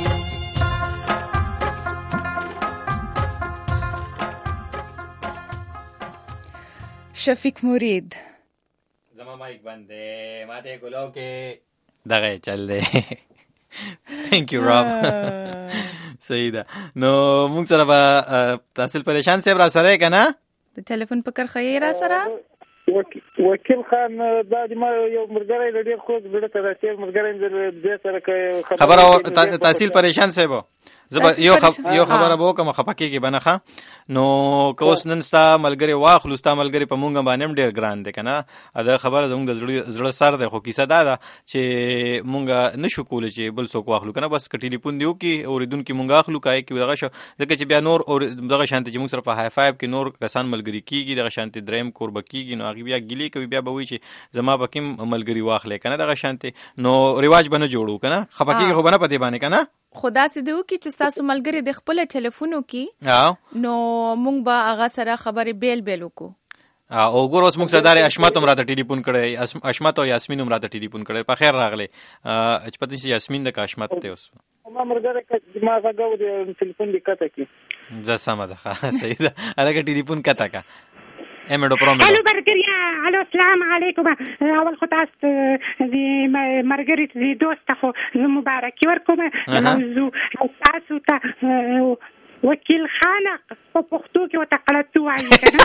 شفیق مرید زما مایک بند دی ماته ګلو کې دغه چل دی تھینک یو راب صحیح ده نو موږ سره به تحصیل پریشان صاحب را سره کنه د ټلیفون په کرخه یې را سره وکیل خان دا د ما یو مرګري ډېر خو زړه ته راځي مرګري دې سره خبره تحصیل پریشان صاحب زبا یو خب یو خبره به کوم خپکیږي بنخه نو کوس نن ستا ملګری واخلو ستا ملګری په مونږ باندې ډیر ګران دی کنه دا خبره زموږ د زړه سر دی خو کیسه دا ده چې مونږ نشو کولای چې بل څوک واخلو کنه بس ک ټلیفون دیو کی اوریدونکو مونږ اخلو کای کی دغه شو ځکه چې بیا نور او دغه شانتي چې مونږ سره په های فایو کې نور کسان ملګری کیږي دغه شانتي دریم قرب کیږي نو هغه بیا ګلی کوي بیا به وی چې زما پکې ملګری واخلې کنه دغه شانتي نو ریواج بنه جوړو کنه خپکیږي خو بنه پدې باندې کنه خدا سي دیو کی چې تاسو ملګری د خپل ټلیفونو کې نو مونږ به هغه سره خبرې بیل بیل وکړو او ګور اوس موږ صدارې اشمت هم راته ټلیفون کړی اشمت او یاسمین هم راته ټلیفون کړی په خیر راغلی چې پته شي یاسمین د اشمت ته اوس ما مرګره کې ما هغه د ټلیفون د کته کې ځه سم ده صحیح ده هغه ټلیفون کته کا امډو پرومه الو برګریا الو السلام علیکم اول خو تاسو د مرګریت د دوست خو مبارکي ورکوم موضوع تاسو ته وکیل خانه په پښتو کې وته قلتو وایي کنه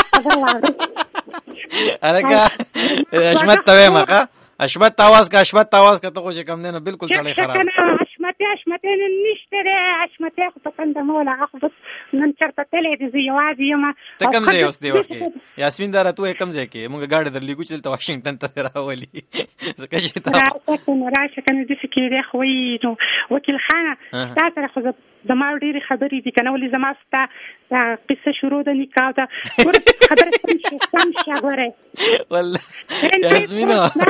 الګا اشمت ته مکه اشمت आवाज کا اشمت आवाज کا ته خو چې کم نه بالکل سړی خراب اشمت اشمت نشته ده اشمت خو په کنده مولا اخو بس نن چرته تلې دي یوازې یم ته کم ځای اوس دی وکي یاسمین دار ته کم ځای کې مونږ گاډي درلې کوچل ته واشنگټن ته راولي ځکه چې تا راشه کنه د فکرې خوې نو وکیل خانه تاسو خو زما ډېری خبرې دي کنه ولې زما ستا قصه شروع ده نکاح ده خبره سم شي غوړې والله یاسمین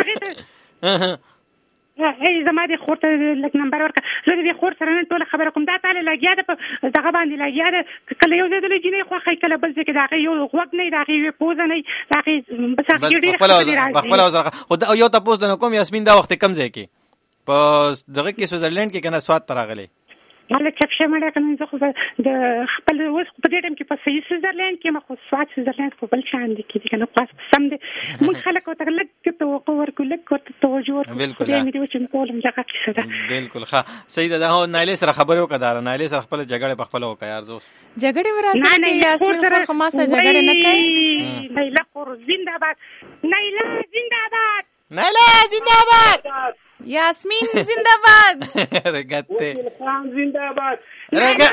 هي زما دي خورته لک نمبر ورکړه زه دې خور سره نن ټول خبره کوم دا تعالی لګیا ده دغه باندې لګیا ده کله یو ځای د لجنې خو خې کله بل ځای کې دا یو غوږ نه دا یو پوز نه دا بس هغه خپل خو یو تاسو د کوم یاسمین دا وخت کم ځای کې په دغه کې سویزرلند کې کنه سواد تراغلي مله چپ شمه کنه زه خو د خپل اوس په دې ټیم کې په صحیح سویزرلند کې مخ سواد سویزرلند خو بل شان دي کې کنه خاص سم دي موږ خلک او تغلق کې توقع ورکو لک ورته توجه ورکو بالکل دې مې چې ټول مجاقه کیسه ده بالکل ښه صحیح ده هو نایله سره خبرو وکړه نایله سره خپل جګړه په خپل وکړ یار زوس جګړه وراسره کې یاسمین خو ما سره جګړه نه کوي نایله خور زنده‌باد نایله زنده‌باد نایله زنده‌باد یاسمین زنده‌باد رګته خان زنده‌باد رګ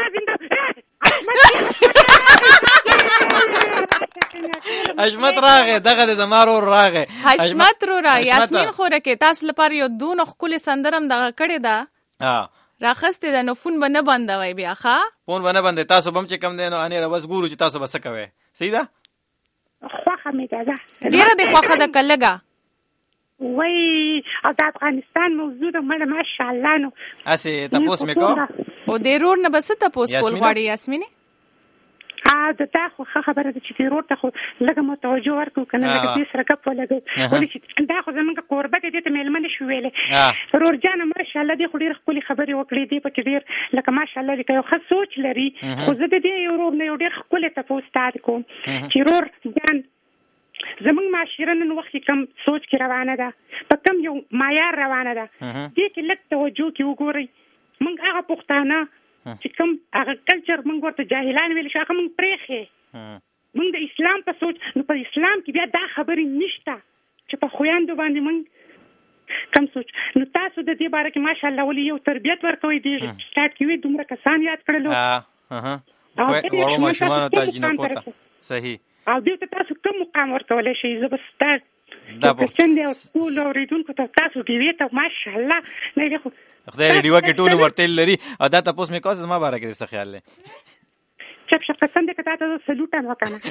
اشمت راغه دغه د زمارو راغه اشمت رو را یاسمین خو رکه تاسو لپاره یو دونه خپل سندرم دغه کړی دا ها راخسته د نو فون باندې بندوي بیا ښا فون باندې بندې تاسو بم چې کم دینو اني راوس ګورو چې تاسو بس کوي صحیح ده خوخه مې ده ډیره د خوخه د کلګه وای او د افغانستان موضوع ده مله ماشاءالله نو اسه تاسو مې کو او د رور نه بس تاسو کول غواړي یاسمین ا د تا خو خبره ده چې ضرور ته خو لږه متوجه ورکو کنه لږه دې سره کپ ولګو ولې چې دا خو زمونږ قربت دې ته مېلمنه شو ویلې ضرور جان ماشاءالله دې خو ډېر خپل خبرې وکړې دې په ډېر لکه ماشاءالله دې یو ښه سوچ لري خو زه دې یو ورور نه یو ډېر خپل ته پوسټ کوم چې ضرور جان زمونږ معاشره نن وخت کم سوچ کې روانه ده په کم یو معیار روانه ده دې کې لږ توجه کې وګورئ موږ هغه پښتانه چې کوم هغه کلچر موږ ورته جاهلان ویل شو هغه موږ پرېښې موږ د اسلام په سوچ نو په اسلام کې بیا دا خبرې نشته چې په خویندو باندې موږ کم سوچ نو تاسو د دې باره کې ماشاءالله ولې یو تربیت ورکوئ د سټارټ کې وي دومره کسان یاد کړلو وړو ماشومانو ته جنکو ته صحیح او دې ته تاسو کوم مقام ورکولی شئ زه به سټارټ دا پوښتنه او ټول اوریدونکو ته تاسو دې ته ماشاءالله نه خو خدای دې ډیوه کې ټول ورتل لري او دا تاسو مې کوم زما باره کې څه خیال لري چپ شپ قسم دې کته تاسو سلوټ هم وکنه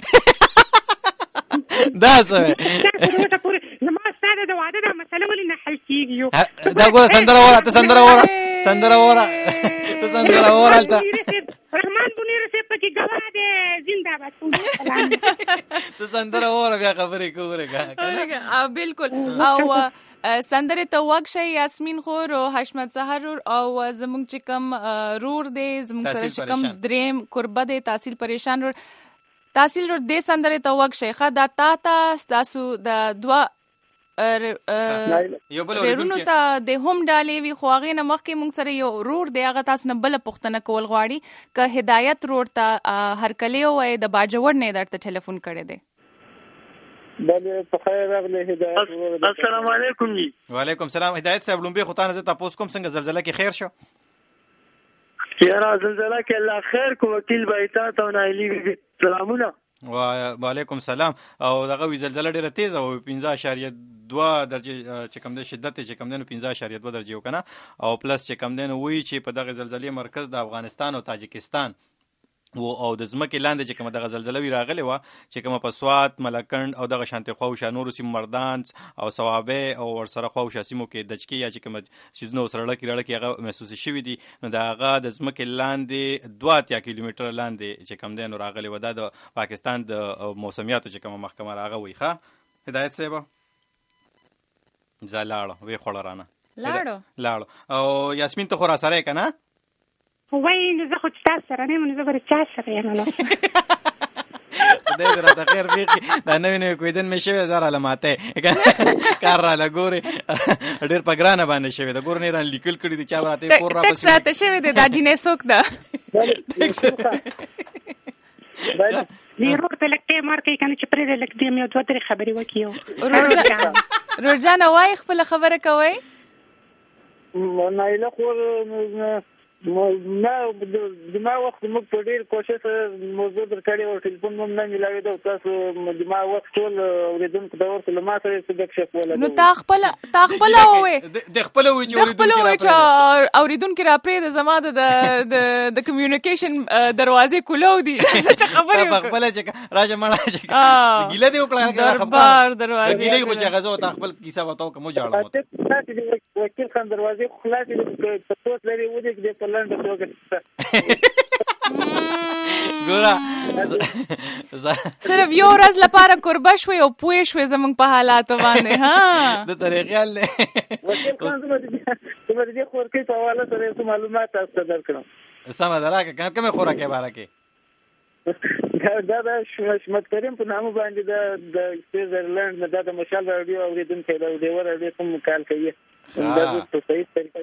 دا څه زما ستاسو د واده د مسله ولې نه حل کیږي دا ګوره سندره وره ته سندره وره سندره وره ته سندره وره ته رحمان بنیر سے پکې گواه دې زنده باد ته سندره وره بیا خبرې کوره ها بالکل او سندره ته وګ شي یاسمین خور او حشمت سحر او زمونږ چې کوم رور دی زمونږ سره چې کوم دریم قربه دی تحصیل پریشان رور تحصیل رور دې سندره ته وګ شي خدا تا تا تاسو د دوا یو بل ورونو ته د هم ډالې وی خو هغه نه مخکې مونږ سره یو رور دی هغه تاسو نه بل پښتنه کول غواړي ک هدایت رور ته هر کله وای د باجوړ نه درته ټلیفون کړی دی بله په خیر راغلی هدایت. السلام علیکم جی. وعلیکم سلام. هدایت صاحب لومبي خو تاسو ته تاسو کوم څنګه زلزلہ کې خیر شو؟ یاره زلزلہ کې الله خیر کو وکیل بایتا ته نایلی سلامونه. وعلیکم سلام. او دغه وی زلزلہ ډیره تیز او پنځه اعشاریه دوه درجه چې کوم د شدت چې کوم د پنځه اعشاریه دوه درجه وکنه او پلس چې کوم د وی چې په دغه زلزلې مرکز د افغانستان او تاجکستان و او د ځمکې لاندې چې کومه دغه زلزله وی راغلی وه چې کومه په سوات ملکنډ او دغه شانتې خواوشا نورو سیمو مردان او صوابۍ او ورسره خواوشا سیمو کې دچکي یا چې کومه څیزونه ورسره ړکې رړکې هغه محسوسې شوي دي نو د هغه د ځمکې لاندې دوه اتیا کیلومتره لاندې چې کوم دی نو راغلی وه دا د پاکستان د موسمیاتو چې کومه محکمه هغه وایي ښه هدایت صاحبه زه لاړه ویې خوړه رانه لاړو لاړو او یاسمین ته خو را سره یې که نه وای نو زه خو چې تاسو سره نه یم نو زه به د چا سره یم نو خدای دې راته خیر پېښي دا نوې نوې کویدن مې شوې دا راله ماتی کار راله ګورې ډېر په ګرانه باندې شوې ده ګور نه یې رانه لیکل کړي دي چا به راته کور راپسې ټکس راته شوې دی دا جینۍ څوک ده دې رور ته لږ ټایم ورکوي که نه چې پرېږدی لږ دې یو دوه درې خبرې وکړي روژانه وایي خپله خبره کوئ نایله خور نه دما وخت موږ په ډېر کوشش موضوع در کړې او ټلیفون مو نه میلاوېده او تاسو دما وخت ټول اورېدونکو ته ورته له ما سره څه ګپ شپ ولګوئ نو تا خپله تا خپله ووایې د خپله وایي چې د خپله ووایي چې اورېدونکي راپرېږده زما د د کمیونیکیشن دروازې کولو دي څه خبرې په خپله چې راشه مړه چې ګیله دې وکړه دربار دروازې ګیله یې خو چې هغه زه تا خپل کیسه ورته وکړم وجاړم وکیل خان دروازې خلاصې دي په توس لري ودې دې ګوره صرف یو ورځ لپاره قربه شوې او پوه شوې زموږ په حالاتو باندې ها د طریقې حل دی وکیل خان زما د دې خورکۍ په حواله سره څه معلومات تاسو ته درکړم سمه ده راکړه کومې خوراکۍ باره کې دا د حشمت کریم په نامه باندې د سویزرلینډ نه دا د مشال راډیو اورېدونکی دی او ډېوه راډیو کوم کال کوي صحیح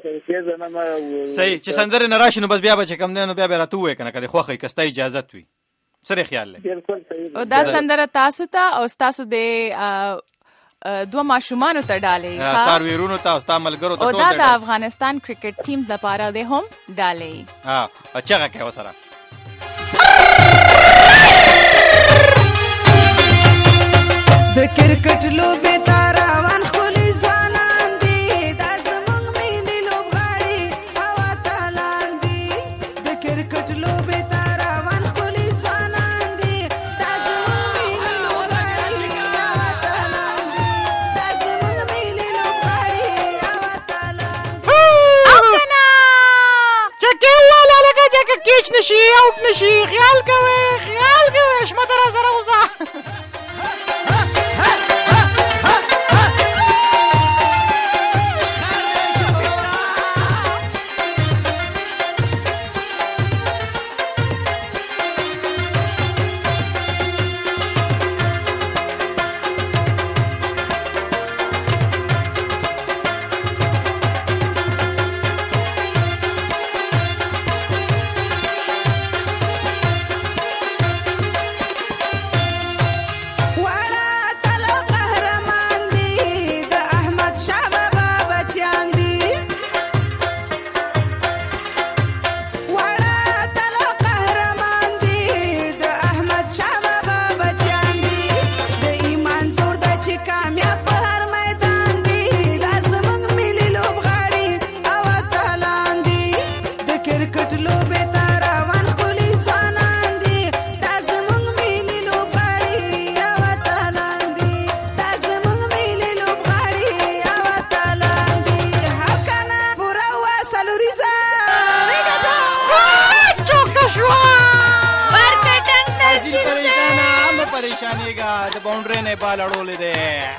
چې سندرې نه راشي نو بس بیا به چې کوم دی نو بیا به راته ووایې که نه که دې خوښوي که ستا اجازت وي څه دې خیال دی او دا سندره تاسو ته او ستاسو د دوه ماشومانو ته ډالۍ ستا ویرونو ته او ستا ملګرو ته او دا د افغانستان کرکټ ټیم لپاره دی هم ډالۍ چغه کوي ورسره د کرکټ لوبې ته روان ښکلي ځوانان دي دا زموږ ملي لوبغاړي هوا ته لاندې د کرکټ لوبې ته روان ښکلي ځوانان دي دا زموږ ملي لوبغاړي هوا ته لاندې دا زموږ ملي لوبغاړي هوا ته لاندې او که نه چکې والا لکه چې کیچ نشي اوټ نشي خیال کوئ خیال کوئ حشمت را سره اوسه د باونډري نه بال اړولې ده.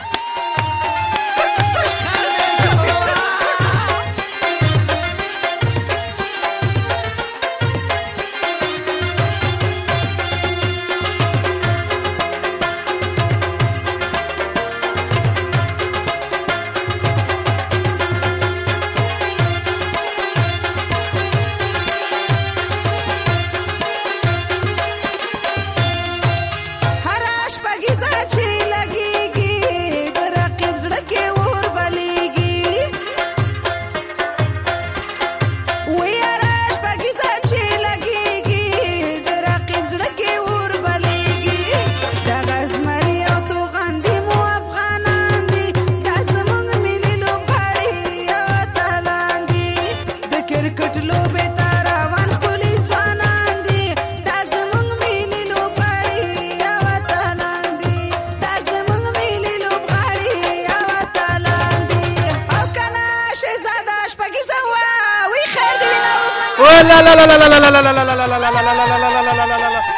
لا لا لا لا لا لا لا لا لا لا لا لا لا لا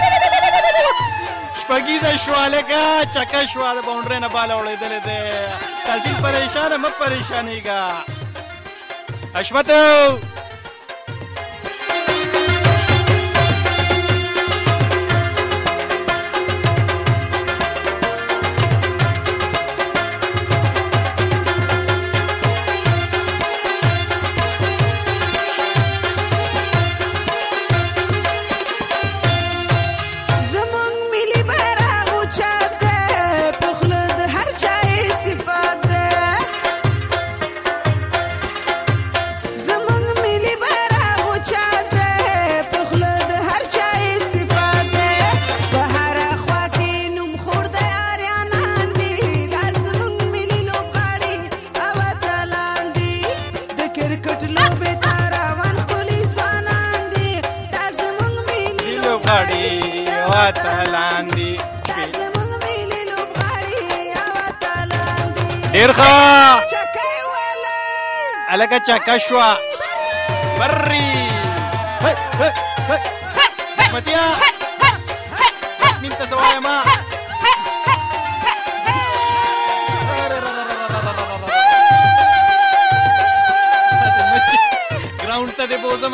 شپږیزه شوه لکه چکه شوه د باونډرۍ نه باله وړېدلې دی. تحصیل پریشانه مه پریشانېږه حشمتو. ډېر ښه هلکه چکه شوه بري حشمتیه یاسمین ته څه وایم ګراونډ ته دې بوځم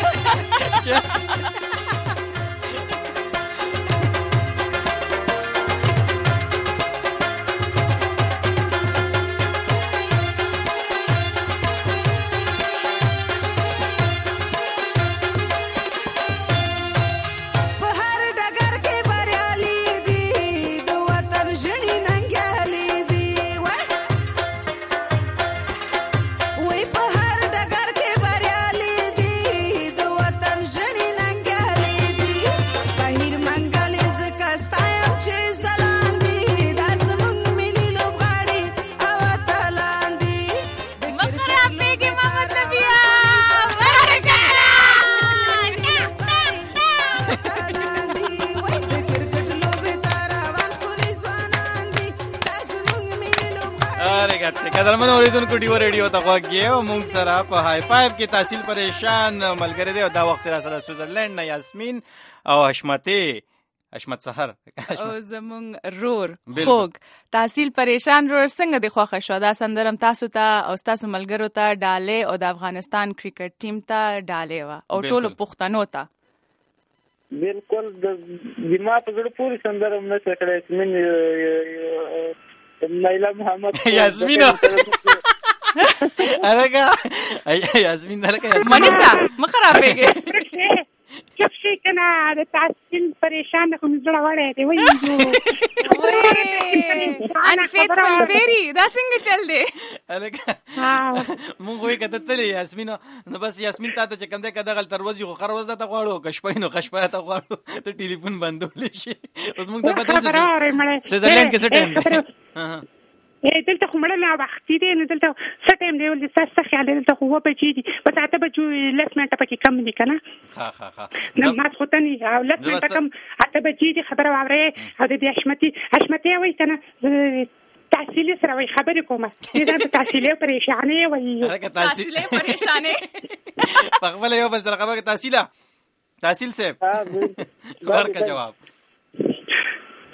قدرمن اوریدونکو ډیو ریډیو ته غوږ یې او موږ سره په های فایو کې تحصیل پریشان ملګری دی او دا وخت را سره سویزرلینډ نه یاسمین او حشمتې حشمت سحر او زمونږ رور خوږ تحصیل پریشان رور څنګه د خوښه شو دا سندرم تاسو ته او تاسو ملګرو ته ډالې او د افغانستان کرکټ ټیم ته ډالې وه او ټولو پښتنو ته بالکل د ما په زړه پورې سندره هم نشته کړی یاسمین نایلا محمد یاسمین هلکه یاسمین هلکه یاسمین منیشا مه خرابېږې چپ شي که نه د تحصیل پریشان خو مې زړه وړی دی وایي انفیتفل فیری دا څنګه چل دی هلکه مونږ وایي که ته تلې یاسمینو نو بس یاسمین تا ته چې کوم دی که دغلته ورځ وي خو خر ورځ ته غواړو که شپه وي نو ښه شپه ته غواړو ته ټلیفون بندولی شي اوس مونږ ته پته سویزرلینډ کې څه ټایم دی دلته خو مړه نه وختي دی نو دلته څه ټایم دی ولې ستاسو څه خیال دی دلته خو اووه بجې دي بس اته بجو لس منټه پکې کم دي که نه نه ماسخوتن او لس منټه کم اته بجې دي خبره واورئ او د دې حشمتي حشمتي وایي که نه تحصیلي سره وایي خبرې کومه دې ځان ته تحصیلي پریشانې وایي تحصیلي پریشانې په خپله یو بل سره خبره تحصیله تحصیل صاحب ورکه جواب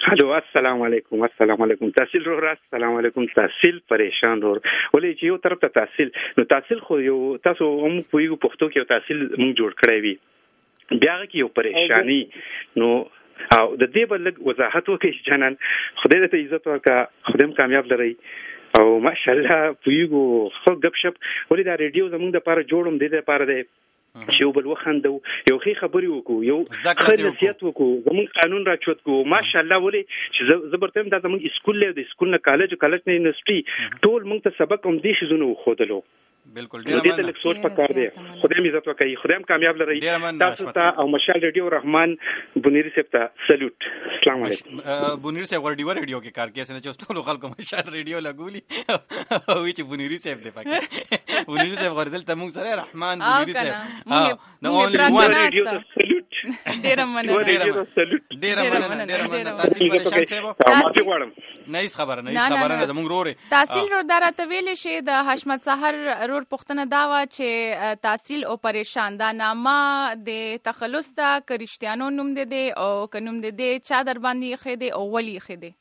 الو السلام علیکم السلام علیکم تحصیل رو راست السلام علیکم تحصیل پریشان ور ولې چې یو طرف ته تحصیل نو تحصیل خو یو تاسو هم پویګو پښتو کې یو تحصیل مونږ جوړ کړی وي بیا کې یو پریشانی نو او د دې بل وضاحت وکړي جنان خدای دې عزت ورکړه خدای کامیاب لري او ماشاءالله پویګو خو غب شپ ولې دا ریډیو زمونږ د لپاره جوړم دې لپاره دی چې یو بل وخندو یو ښه خبرې وکړو یو ښه نصیحت وکړو زموږ قانون راچوت کو ماشاءالله ولې چې زبرته دا زموږ اسکول له د اسکول نه کالج کالج نه یونیورسيټي ټول موږ ته سبق هم دي شزونه وخودلو بالکل ډیر مننه دې څه پکار دی خدای می عزت وکړي خدای هم کامیاب لري تاسو ته او مشال ریډیو رحمان بنيري صاحب ته سلوټ السلام علیکم بنيري صاحب ورډیو ریډیو کې کار کوي څنګه چې ټول خلکو مشال ریډیو لګولي او چې بنيري صاحب دی پکې بنيري صاحب وردل ته موږ سره رحمان بنيري صاحب ها نو اونلی وان ریډیو ته سلوټ ډیر مننه ډیر مننه ډیر مننه تاسو پریشان صاحب معافي غواړم نه هیڅ خبره نه هیڅ خبره نه زموږ روري تحصیل رو درته ویل شي د حشمت سحر رور پختنه دا وا چې تحصیل او پریشان دا نامه د تخلص دا کرشتيانو نوم دي دي او کنوم دي دي چا در باندې خېده او ولي خېده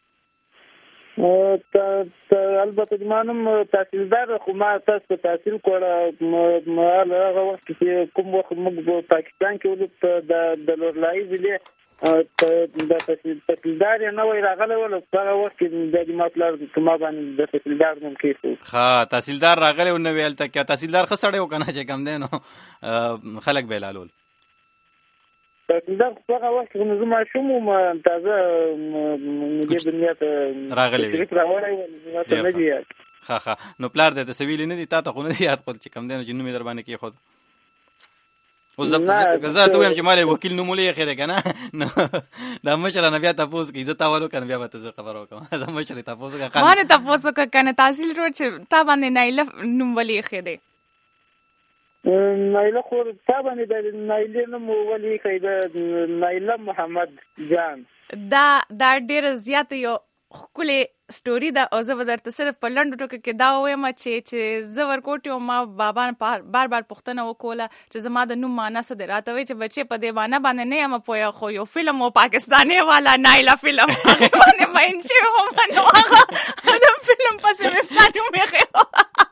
ته البته د مانم تحصیلدار خو ما تاسو تحصیل کوله ما هغه وخت چې کوم وخت موږ په پاکستان کې ولې د د لورلای ویلې د تحصیلدار نه وای راغله ول هغه وخت د مطلب کما باندې د تحصیلدار نوم کېښو ها تحصیلدار راغله نو ویل ته کې تحصیلدار خسړې وکنه چې کم دینو خلک بیلالول تحصیلدار هغه وخت نو زما شوم ما تازه د دنیا ته راغله راوړی و نه دی ها ها نو پلار د تسویل نه دي تا ته خو نه یاد خپل چې کم دینو جنو می در باندې کې خود او زه زه ته وایم چې مالې وکیل نو مولې خېده کنه دا مشر نه بیا تاسو کې عزت اولو کنه بیا به تاسو خبر وکم زه مشر تاسو کا کنه ما نه تاسو کا کنه تحصیل رو چې تا باندې نایله نوم ولې خېده نایله خو تا باندې د نایله نوم ولې خېده نایله محمد جان دا دا ډېر زیات یو خولي سټوري دا او زه درته صرف په لنډو ټکو کې دا وایم چې چې زه ورکوټ ما بابا بار بار پوښتنه وکوله چې زما د نوم معنا څه دی راته وی چې بچي په دې باندې باندې نه یم پوهه خو یو فلم او پاکستاني والا نایلا فلم هغه باندې مین شي هم نو هغه د فلم پسې مستانیو مخه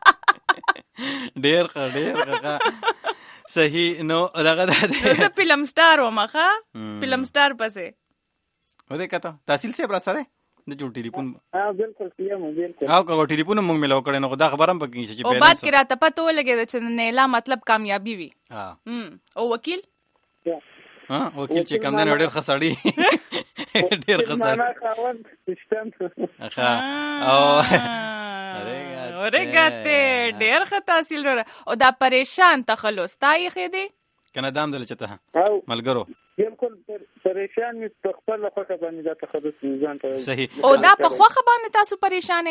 ډېر ښه ډېر ښه صحیح نو دغه د فلم سٹار و مخه فلم سٹار پسې و دې کته تحصیل سے برا سره د جوړ ټلیفون ها بالکل سیم بالکل او کو ټلیفون موږ ملو کړي نو دا خبرم پکې چې په بعد کې راته پته ولګي چې نه مطلب کامیابی وي ها او وکیل ها وکیل چې کم نه ډېر خسړی ډېر خسړی ها او ورګته ډېر ښه تحصیل را او دا پریشان تخلص تای خېدی کنه دام دل چته ملګرو بالکل پریشان می په خپل خوخه باندې دا تخلص ځان ته صحیح او دا په خوخه باندې تاسو پریشان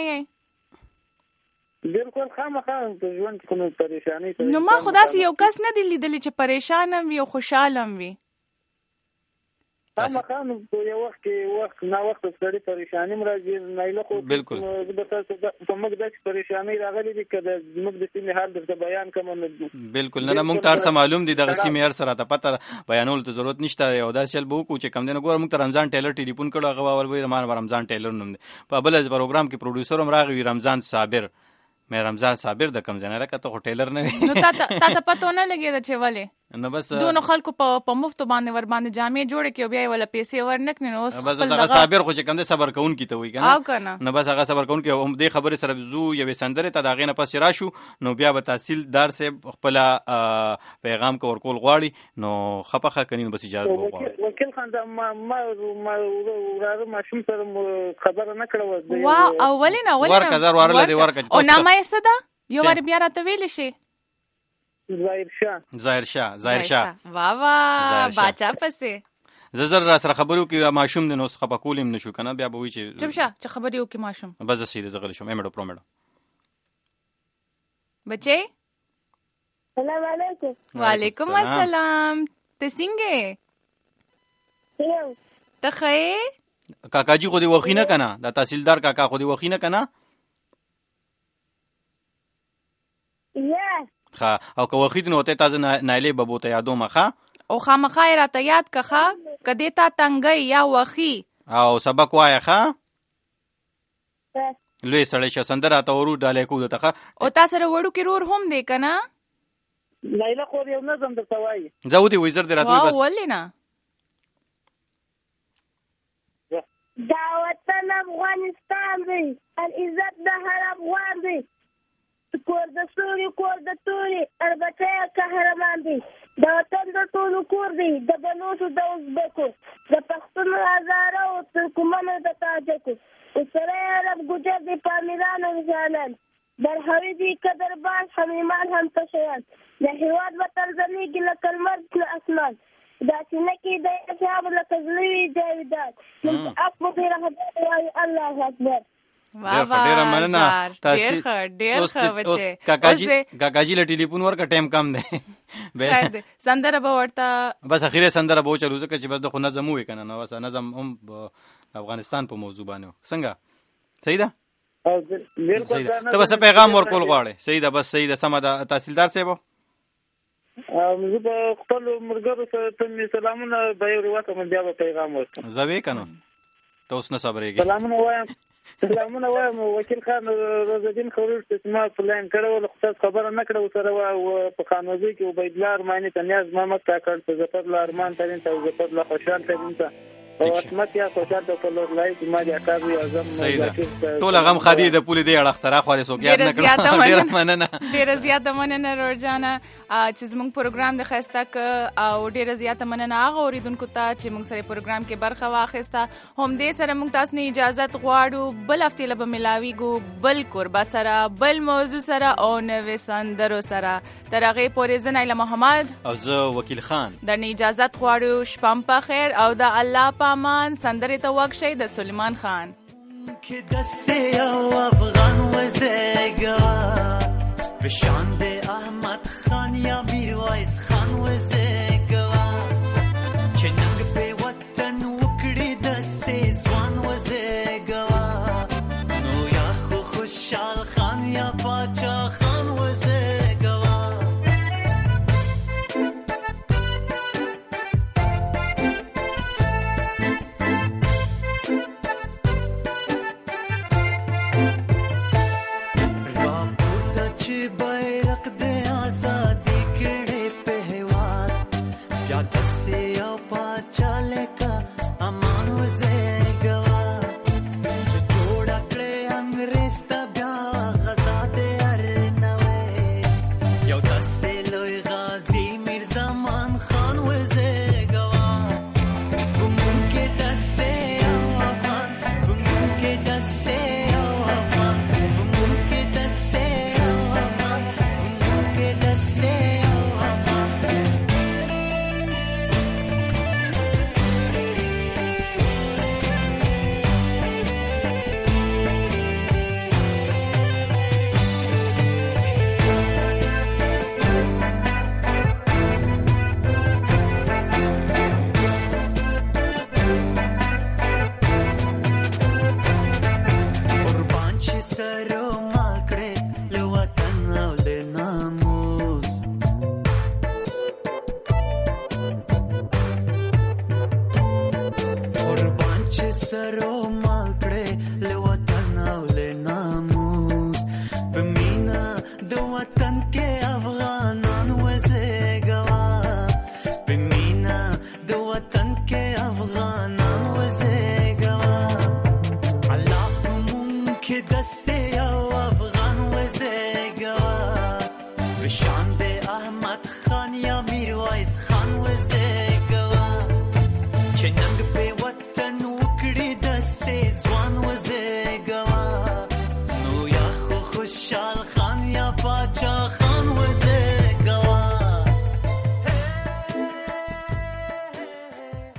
یې بالکل خامخا په ژوند کې کوم پریشانی نو ما خدا سي یو کس نه دی لیدلی چې پریشان هم وي او خوشاله هم وي خامخا نو یو وخت کې وخت نه وخت ستړي پریشانی مرাজি نه له بالکل په موږ د پریشانی راغلي دي کله موږ د سیمه حال د بیان کوم بالکل نه موږ تر څه معلوم دي د سیمه هر سره ته پته بیانول ته ضرورت نشته یو دا شل بو کو چې کم دنه ګور موږ ته رمضان ټیلر ټلیفون کړه هغه ول وی رمان رمضان ټیلر نوم دی په بل پروګرام کې پروډوسر هم راغی رمضان صابر مې رمضان صابر د کم ځنه راکته هوټلر نه نو تا تا ته پته نه لګی چې ولې نو بس دونو خلکو په په مفت باندې ور باندې جامې جوړې کې بیا ولا پیسې ورنک نه اوس بس هغه صابر خو چې کم دې صبر کون کی ته وی کنه نو بس هغه صبر کون کی هم دې خبره سره زو یو سندره ته داغې نه پس راشو نو بیا به تحصیلدار صاحب خپل پیغام کو ورکول غواړي نو خپخه کنین بس اجازه وغواړي وکیل خان دا ما ما وراره ماشوم سره خبره نه کړو وا اولین اولین ورکه ورله دې ورکه او نامه یې صدا یو ور بیا راته ویل شي ظاهر شاه ظاهر شاه ظاهر شاه وا وا باچا پسې ززر را سره خبرو کې ماشوم د نو څخه پکولم نشو کنه بیا به وی چې چپ شه چې خبرې وکي ماشوم بس سیده زغل شم امړو پرومړو بچي السلام علیکم وعلیکم السلام ته څنګه یو ته خې کاکاجی خو دی وخینه کنه دا تحصیلدار کاکا خو دی وخینه کنه یا ها او که وخت نو ته تاسو نایلې ببو ته یادو مخه او خامخا راته یاد کخه کدی تا تنګي یا وخی او سبق وایه ښه لوی سړی شه سندره ته ورو ډالې کو دته او تاسو سره وړو کې رور هم دی کنه لیلا خو یو نظم درته وایي زه ودی وزر دی راتوي بس ولې نه دا وطن افغانستان دی العزت د هر افغان دی کور د سوري کور د توري اربچه قهرمان دی دا وطن د ټولو کور دی د بلوچو د ازبکو د پښتون هزاره او ترکمنو د تاجکو سره عرب ګجر دی پامیران او ځانان برهوی دی قدر باز حمیمان هم تشیان د هیواد وطن زمیږي لکه لمر له اسمان دا سینه کې د اصحاب لکه زلوي جاویدان من اکبر رحمت وای الله اکبر واه واه ډیر مننه ډیر ښه ډیر ښه بچي کاکاجی کاکاجی له ټلیفون ورکا ټایم کم دی سندره به ورته بس اخیره سندره به چلو ځکه چې بس د خو نظم وې کنه نو بس نظم هم افغانستان په موضوع باندې څنګه صحیح ده ته بس پیغام ورکول غواړې صحیح ده بس صحیح ده سم ده تحصیلدار صاحب زه په خپل مرګرو سره ته سلامونه به یو وخت مې بیا پیغام ورکړم زوی کنه ته اوس نه صبرېږي سلامونه وایم سلامونه وایم وکیل خان روزالدین خروش چې ما پلان کړو له خاص خبره نه کړو سره او په قانوني کې عبید الله ارمانی ته نیاز محمد تا کړ ته ظفر الله ارمان ته ته ظفر الله خوشحال ته او اسمت یا خوشحال ته په لور لای چې ما د اکاوي اعظم ټول غم خدي د پولی دی اړختره خو د سوګیات نه کړو ډیر مننه ډیر زیاته مننه روزانه چې زموږ پروګرام د خسته ک او ډیر زیاته مننه هغه اوریدونکو ته چې موږ سره پروګرام کې برخه واخیسته هم دې سره موږ تاسو نه اجازه غواړو بل هفته له ملاوي ګو بل قربا سره بل موضوع سره او نو سندرو سره ترغه پورې زنایله محمد او زه وکیل خان د نه اجازه غواړو شپم په خیر او د الله پامان سندره ته وښی د سلیمان خان کې دسه او افغان وزګا بشان د احمد خان یا میرویس خان وزګا چې ننګ په وطن وکړي دسه ځوان وزګا نو یا خو خوشحال خان یا پاچا خان وزګا बैरक दे आजादी केड़े पहवार क्या दसे आओ पाचाले का अमान वजे गवा जो जोड़ा कड़े अंग्रेज तब्या गजा दे अरे नवे यो दसे लोई गाजी मिर्जा मान खान वजे गवा बुमुन के दसे आओ अफगान बुमुन के दसे आओ अफगान बुमुन के दसे सरो माकड़े ले वतन ले नामूस कुर्बान च सरो माकड़े ले वतन ले नामूस बमीना दो वतन के अफगानान वजे गवा बमीना दो वतन के